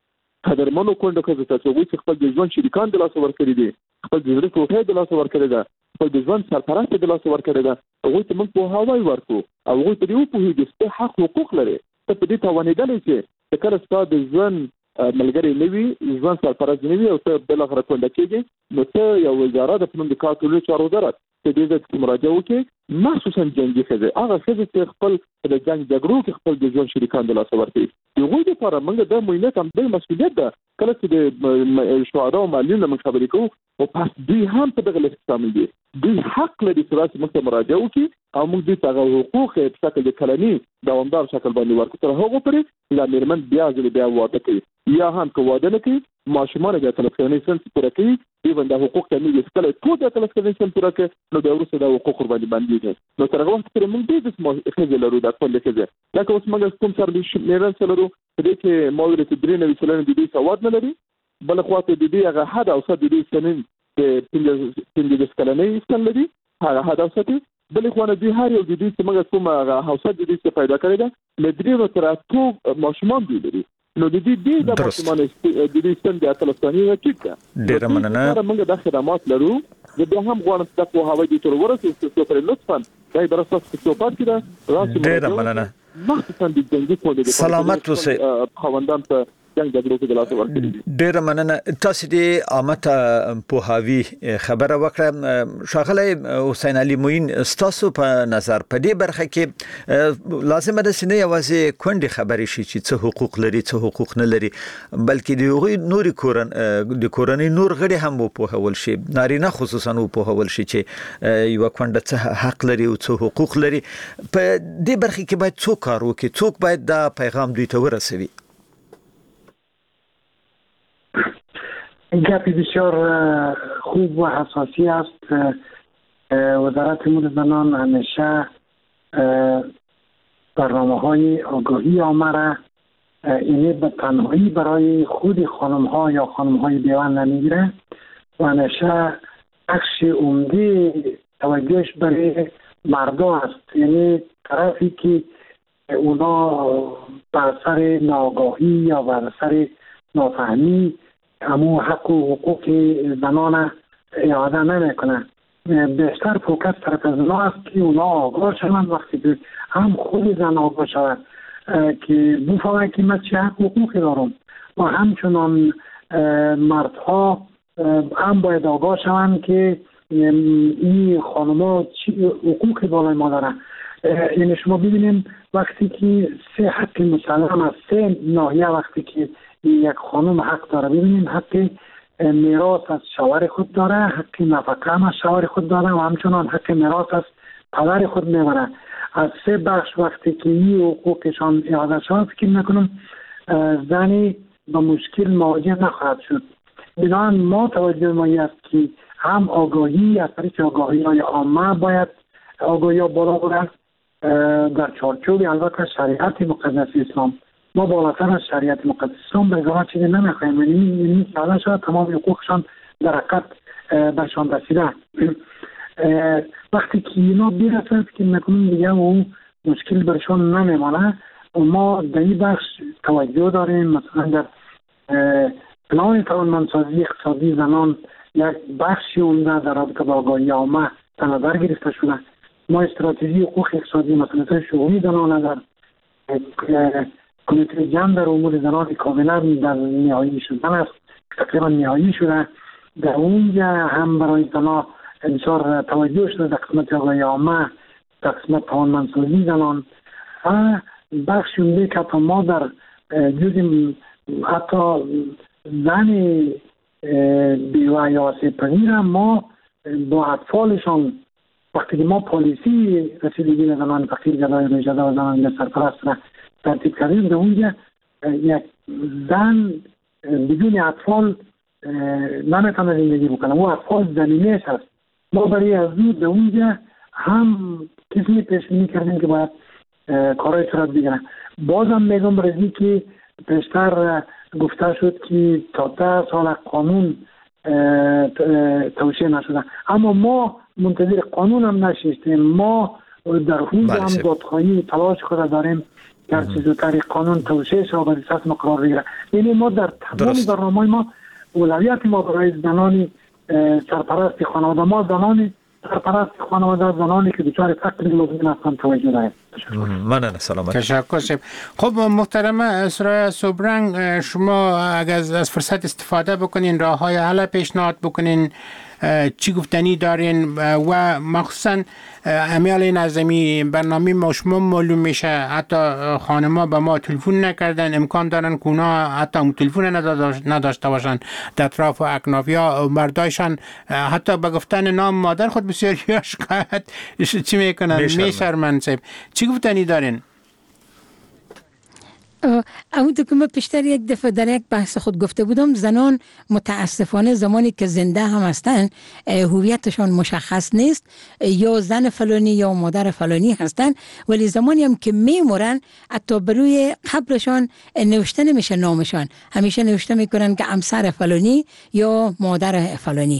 قدرمنو کونډو ښځو ته چې خپل د ژوند شریکان د لاسه ورکړي دي خپل د زړه ټوټه د لاسه ورکړي ده خپل د ژوند سرپرست د لاسه ورکړي ده هغوی ته موږ پوهاوی ورکړو او هغوی په دې وپوهېږي چې حق حقوق لري. ته په دې توانېدلی چې کله ستا د ژوند ملګری نه وي ژوند سرپرست نه وي او ته بالاخره کونډه کېږي نو ته یو وزاره د په نوم د کار ټولنیزو چارو وزارت ته دې ځای کې مراجعه وکړې مخصوصا جنګي ښځې هغه ښځې چې خپل د جنګ جګړو کې خپل د ژوند شریکان د لاسه ورکوي. د هغوی دپاره موږ دا معینت همدغه مسؤلیت ده. کله چې د شهدا او معلولینو نه موږ خبرې کوو او پس دوی هم په دغه لیست کې شامل دي. دوی حق لري چې راسي موږ ته مراجعه وکړي او موږ دوی ته هغه حقوق په شکل د کلني دوامدار شکل باندې ورکړو. تر هغو پورې لا مېرمن بیا ځلې بیا واده کوي یا هم که واده نه کوي ماشومان د اتلس کلنۍ سن پوره کوي ایون دا حقوق کمیږي. کله ټول د اتلس کلنۍ سن پوره کوي نو بیا وروسته دا حقوق ورباندې باندېږي. نو تر هغه وخته پورې موږ ډېر ښځې لرو دا کونډې ښځې لکه اوس موږ کوم سرمېرمن څه لرو په دې کې ما ویلې چې 93 سلنه د دوی سواد نه لري. بله خواته د دوی هغه حد اوسط د دوی سنین د 15 کلنۍ سن لري هغه حد اوسط. بلې خوا نه دوی هر یو د دوی چې موږ کوم هغه اوسط د دوی څه پیدا کړی ده له 3 تر 8 ماشومان دوی لري. نو د دې د ماشومان د دې سن د اتلس کلنۍ ټیک ده.
ډېره مننه.
موږ د خدمات لرو. زه بیا هم غواړم چې دا پوهاوی دې تر ورسېږي چې پرې لطفا دا یې بر اساس کې صحبت کړه راسي.
ډېره مننه.
مخصوصا د جنګي کونډو
سلامت اوسئ
خاوندان ته جنګ جګړو کې د لاسه ورکړي دي.
ډېره مننه. تاسو دې عامه پوهاوی خبره وکړه. ښاغلی حسین علي موین ستاسو په نظر په دې برخه کې لازمه ده چې نه یوازې کونډې خبرې شي چې څه حقوق لري څه حقوق نه لري بلکې د هغوی نورې د کورنۍ نور غړي هم وپوهول شي نارینه خصوصا وپوهول شي چې یوه کونډه څه حق لري او څه حقوق لري. په دې برخه کې باید څوک کار وکړي څوک باید دا پیغام دوی ته ورسوي؟
گپی بسیار خوب و حساسی است. وزارت امور زنان همیشه برنامه های آگاهی عامه را اینه به تنهایی برای خود خانم ها یا خانم های بیوان نمیگیره و همیشه بخش عمده توجهش برای مردا است. یعنی طرفی که اونا بر سر ناآگاهی یا بر سر نافهمی امو حق و حقوق زنان اعاده نمیکنه. بیشتر فوکس طرف زنان است که اونا آگاه شوند. وقتی که هم خود زن آگاه شود که بفهمه که من چه حق و حقوقی دارم و همچنان مردها هم باید آگاه شوند که این خانم‌ها چی حقوقی بالای ما دارن. یعنی شما ببینیم وقتی که سه حق مسلم است سه ناحیه وقتی که یک خانم حق داره ببینیم حق میراث از شوهر خود داره حق نفقه هم از شوهر خود داره و همچنان حق میراث از پدر خود میبره. از سه بخش وقتی که این حقوقشان اعاده شود فکر میکنم زنی با مشکل مواجه نخواهد شد. بنابراین ما توجه ما است که هم آگاهی از طریق آگاهی های عامه باید آگاهی ها بالا بره در چارچوب البته شریعت مقدس اسلام. ما بالاتر از شریعت مقدس اسلام به ازدواج چیزی نمیخوایم. یعنی ساله شد تمام حقوقشان در حقیقت برشان رسیده. وقتی که اینا برسد که میکنیم دیگه و مشکل برشان نمیمانه. ما در این بخش توجه داریم. مثلا در پلان توانمندسازی اقتصادی زنان یک بخشی اونده در رابطه با آگاهی عامه در نظر گرفته شده. ما استراتژی حقوق اقتصادی مسئولیت شغلی زنان در کمیته جمع در امور زنان کاملا در نهایی شدن است، تقریبا نهایی شده. در اونجا هم برای زنان بسیار توجه شده در قسمت آگاهی عامه، در قسمت توانمندسازی زنان و بخشی اونده که حتی ما در جز حتی زن بیوه یا آسیب‌پذیر ما با اطفالشان وقتی که ما پالیسی رسیدگی به زنان فقیر جدای رویشده و زنان سرپرست را ترتیب کردیم، در اونجا یک زن بدون اطفال نمیتونه زندگی بکنه. و اطفال زمینه هست. ما برای از در اونجا هم کسی پیشبینی کردیم که باید کارهای صورت بگیرن. بازم میگم برای که پیشتر گفته شد که تا 10 سال قانون توشیح نشده، اما ما منتظر قانون هم نشستیم. ما در حوزه هم دادخواهی تلاش خود داریم که هرچی زودتر قانون توشیح شد و بر اساس قرار بگیره. یعنی ما در تمام برنامه ما اولویت ما برای زنان سرپرست خانواده، ما زنان سرپرست خانواده، زنانی که دچار فقر لازم هستند توجه داریم.
من سلامت.
تشکر. خب محترم سرای صبرنگ، شما اگر از فرصت استفاده بکنین، راه‌های حل پیشنهاد بکنین، چی گفتنی دارین و مخصوصا امیال نظمی برنامه ما شما معلوم میشه حتی خانما به ما تلفن نکردن، امکان دارن که اونا حتی تلفن نداشته باشن در اطراف اکناف یا مردایشان حتی به گفتن نام مادر خود بسیاری شکایت چی میکنن، میشرمن. چی گفتنی دارین؟
اونطور که من پیشتر یک دفعه در یک بحث خود گفته بودم، زنان متاسفانه زمانی که زنده هم هستن هویتشان مشخص نیست، یا زن فلانی یا مادر فلانی هستن، ولی زمانی هم که میمورن حتی بروی قبرشان نوشته نمیشه نامشان، همیشه نوشته میکنن که همسر فلانی یا مادر فلانی.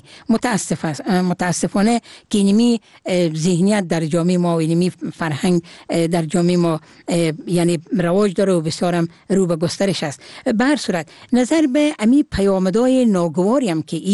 متاسفانه که اینمی ذهنیت در جامعه ما و اینمی فرهنگ در جامعه ما یعنی رواج داره و بسیار رو به گسترش است. به هر صورت نظر به امی پیامدهای ناگواری هم که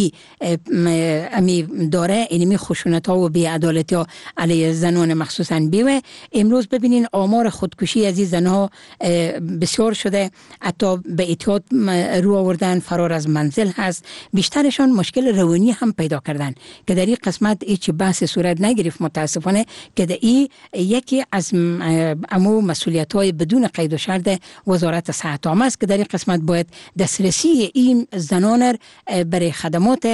امی داره، اینمی خشونت ها و بی‌عدالتی ها علیه زنان مخصوصا بیوه، امروز ببینین آمار خودکشی از این زنها بسیار شده، حتی به اعتیاد رو آوردن، فرار از منزل هست، بیشترشان مشکل روانی هم پیدا کردن که در این قسمت هیچ بحث صورت نگرفت متاسفانه، که در این یکی از امو مسئولیت های بدون قید و شرط وزارت صحت عامه است که در این قسمت باید دسترسی این زنان برای خدمات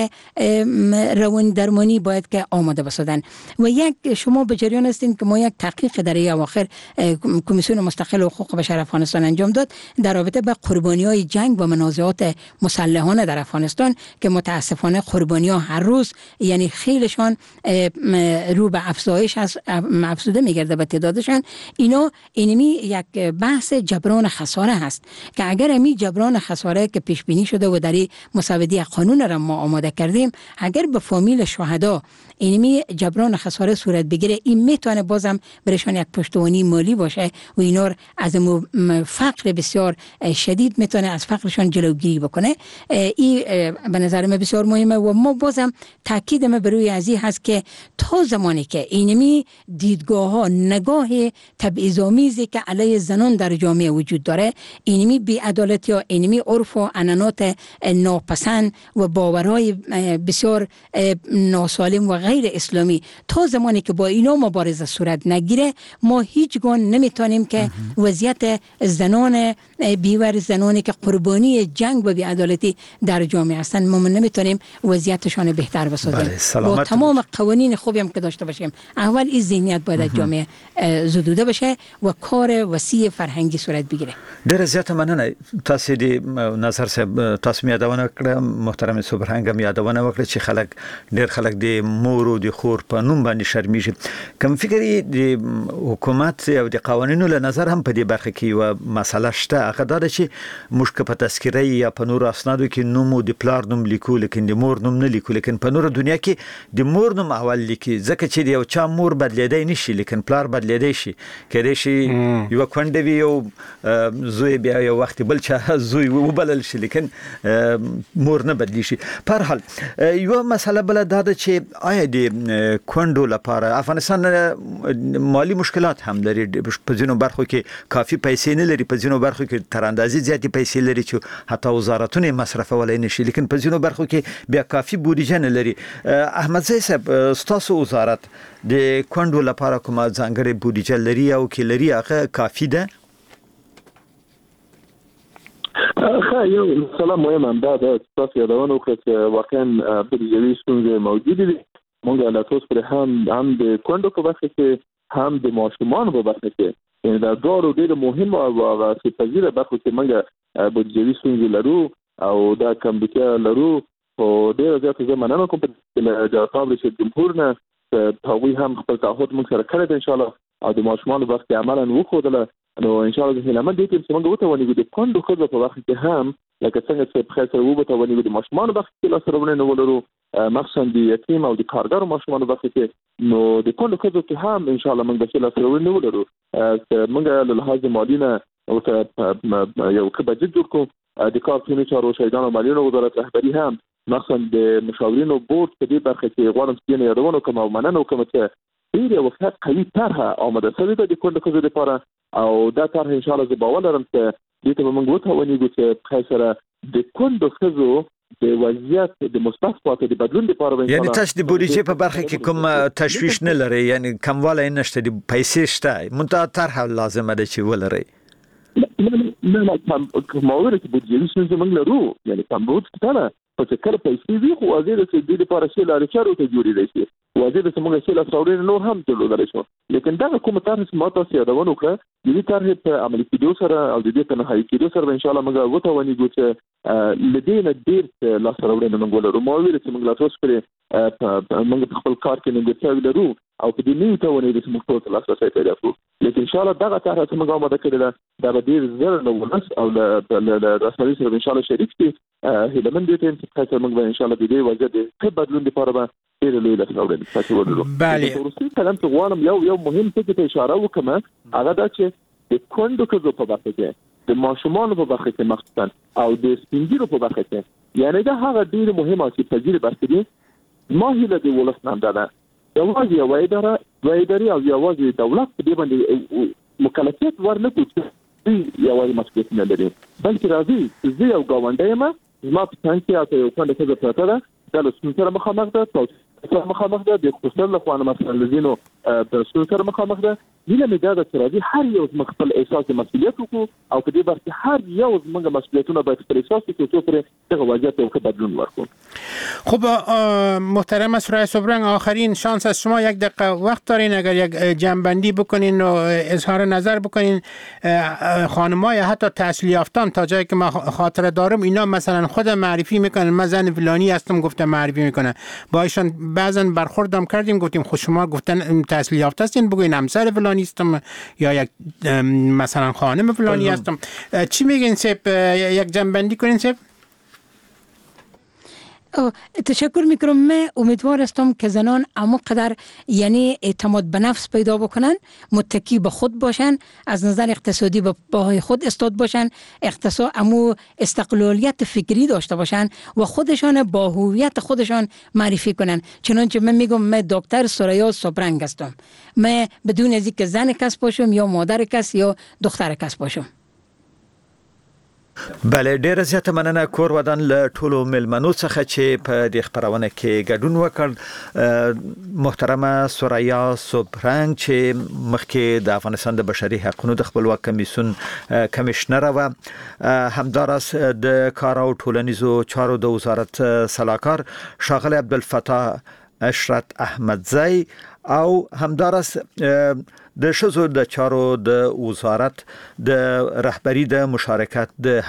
روان درمانی باید که آماده بسازن. و یک شما به جریان هستین که ما یک تحقیق در این اواخر کمیسیون مستقل حقوق بشر افغانستان انجام داد در رابطه با قربانی‌های جنگ و منازعات مسلحانه در افغانستان که متاسفانه قربانی‌ها هر روز یعنی خیلیشان رو به افزایش افزوده میگرده به تعدادشان. اینا اینمی یک بحث جبران خساره هست که اگر امی جبران خساره که پیش بینی شده و در مسودی قانون را ما آماده کردیم، اگر به فامیل شهدا اینمی جبران خساره صورت بگیره، این میتونه بازم برشان یک پشتوانی مالی باشه و اینا از فقر بسیار شدید میتونه از فقرشان جلوگیری بکنه. این به نظر من بسیار مهمه و ما بازم تاکید ما بر روی ازی هست که تا زمانی که اینمی دیدگاه ها نگاه تبعیض‌آمیزی که علیه زنان در جامعه وجود داره، اینمی بی‌عدالتی یا اینمی عرف و عنعنات ناپسند و باورهای بسیار ناسالم و غیر اسلامی، تا زمانی که با اینا مبارزه صورت نگیره، ما هیچگاه نمیتونیم که وضعیت زنان بیور، زنانی که قربانی جنگ و بی‌عدالتی در جامعه هستن، ما نمیتونیم وضعیتشان بهتر بسازیم. با تمام قوانین خوبی هم که داشته باشیم، اول این ذهنیت باید از جامعه زدوده بشه و کار وسیع فرهنگی صورت بگیره.
ډېر زیاته مننه. تاسو د نظر صاحب تاسو مې یادونه کړه، محترم صبرهنګ مې یادونه وکړه چې ډېر خلک د مور او د خور په نوم باندې شرمیږي. کوم فکر د حکومت او د قوانینو له نظر هم په دې برخه کې یو مسله شته، هغه دا چې موږ په تذکره یا په نور اسنادو کې نوم د پلار نوم لیکو لیکن د مور نوم نه لیکو لیکن په نور دنیا کې د مور نوم اول لیکي ځکه چې یو چا مور بدلیدای نشي لیکن پلار بدلیدای شي کله شي یو کونډه وی یو زوی بیا یو وخت بل چا زوی وبلل شي لیکن مور نه بدلی شي په هر حال یو مسله بل دا ده چې آیا د کونډو لپاره افغانستان مالی مشکلات هم لري په ځینو برخو کې کافي پیسې نه لري په ځینو برخو کې تر اندازې زیاتې پیسې لري چې حتی وزارتونه مصرفولای نشي لیکن په ځینو برخو کې بیا کافي بودیجه نه لري احمدزی صاحب ستاسو وزارت د کونډو لپاره کومه ځانګړې بودیجه لري او کې لري هغه کافي ده
یو سلام مهم هم دا تاسو یادونه وکړه چې واقعا بودیجوي ستونزې موجودې دي موږ له تاسو پر هم د کونډو په برخه کې هم د ماشومان په برخه کې یعنی دا ډېر ډېر مهم او چې پذیره برخه کې موږ بودیجوي ستونزې لرو او دا کمبودیا لرو او ډېر زیات زمانه کوم په جواب رئیس جمهور نه هغوی هم خپل تعهد موږ سره کړی دی ان شاء الله او د ماشومان په برخه عملاً وښودله نو ان شاء الله هیله مند دي چې موږ وتوانیږو د کونډو ښځو په برخه کې هم لکه څنګه چې په خاطر وتوانیږو د ماشومان په برخه کې لاسرونه ولرو مخصوصا د یتیم او د کارګرو ماشومان په برخه کې نو د کونډو ښځو کې هم ان شاء الله موږ د لاسرونه ولرو موږ له لحاظ مالي نه او یو بجټ جوړ کوو د کارخانې چارو شهیدانو مالیونو وزارت رهبری هم مخصوصا د مشاورینو بورډ په دې برخه کې غواړم چې یادونه کوم او مننه کوم چې ډېر وخت قوي طرحه آماده شوې ده د کونډو ښځو لپاره او دا طرح ان شاء الله زه باور لرم چې دې ته موږ وتوانیږو چې په سره د کونډو ښځو د وضعیت د مثبت خواته د بدلون لپاره
یعنی تاسو د بودیجې په برخه کې کوم تشویش نه لري یعنی کموالی نشته د پیسې شته منتها طرح لازمه ده چې ولري
نه کومه چې بودیجې څنګه موږ لرو یعنی کمبود ستاره په کله پیسې وی خو وزیر چې د لپاره شي لارې چارو ته جوړې دي وزیر چې موږ شي لاسوړې نور هم جوړول شو لیکن دا کوم طرح چې ماته یادونه وکړه د دې طرح په عملي کېدو سره او د دې په نهایي کېدو سره ان شاء الله موږ وتوانیږو چې لدينا ډېر لاسوړې موږ ولرو مو ویل چې موږ لاسوس کړې موږ خپل کار کې موږ څه لرو او په دې نه توانیږو چې موږ ټول لاسوس پیدا کړو لیکن ان شاء الله دا طرح چې موږ آماده کړل دا ډېر زر نو ولس او له رسمي سره ان شاء الله شریک دي هله من دې ته چې موږ ان شاء الله د دې وضعیت په بدلون لپاره ډېر لوی لاسوړې تاسو ولرو
بله
ورسې کلام ته غواړم یو مهم څه ته اشاره وکم هغه دا چې د کونډو ښځو په برخه کې د ماشومانو په برخه کې مخصوصا او د سپینګیرو په برخه کې یعنی دا هغه ډېر مهمه چې پذیره برخه دي ما هیله دی ولس نام ده یوازې یو اداره او یوازې دولت په دې باندې مکلفیت ورنکړي یوازې مسؤلیت نه لري بلکې راځي زه یو ګاونډی یم زما په څنګ کې او یو کونډه ښځه پرته ده دا له ستونزو سره مخامخ ده سره مخامخ ده د خصوصا له خوانه مثلا لزینو په ستونزو سره مخامخ ده هیله مې دا ده چې راځي هر یو زموږ خپل احساس د مسؤلیت وکړو او په دې برخه هر یو زموږ مسؤلیتونه باید خپل احساس وکړو چې پر دغه وضعیت او بدلون ورکړو
خب محترم سرای صبرنگ آخرین شانس از شما یک دقیقه وقت دارین اگر یک جنبندی بکنین و اظهار نظر بکنین خانم‌های حتی تحصیل یافتان تا جایی که من خاطره دارم اینا مثلا خود معرفی میکنن من زن فلانی هستم گفتم معرفی میکنن با ایشان بعضا برخوردم کردیم گفتیم خود شما گفتن تحصیل یافته هستین بگوین همسر فلانی هستم یا یک مثلا خانم فلانی هستم چی میگین سپ یک جنبندی کنین سپ
تشکر میکنم من امیدوار هستم که زنان اما قدر یعنی اعتماد به نفس پیدا بکنن متکی به خود باشن از نظر اقتصادی به پای خود استاد باشن امو استقلالیت فکری داشته باشن و خودشان با هویت خودشان معرفی کنن چنانچه من میگم من دکتر سریا صبرنگ هستم من بدون از اینکه زن کس باشم یا مادر کس یا دختر کس باشم
بله ډیره زیاته مننه کور ودان له ټولو ملمنو څخه چې په دې خبرونه کې ګډون وکړ محترمه سوریا صبرنگ چې مخکې د افغانستان د بشري حقوقو د خپلواک کمیسیون کمشنر و همدارس د کار او ټولنیزو چارو د وزارت سلاکار شاغلی عبدالفتاح اشرت احمدزی او همدارس د شذو د چارو د وزارت د رهبری د مشارکت د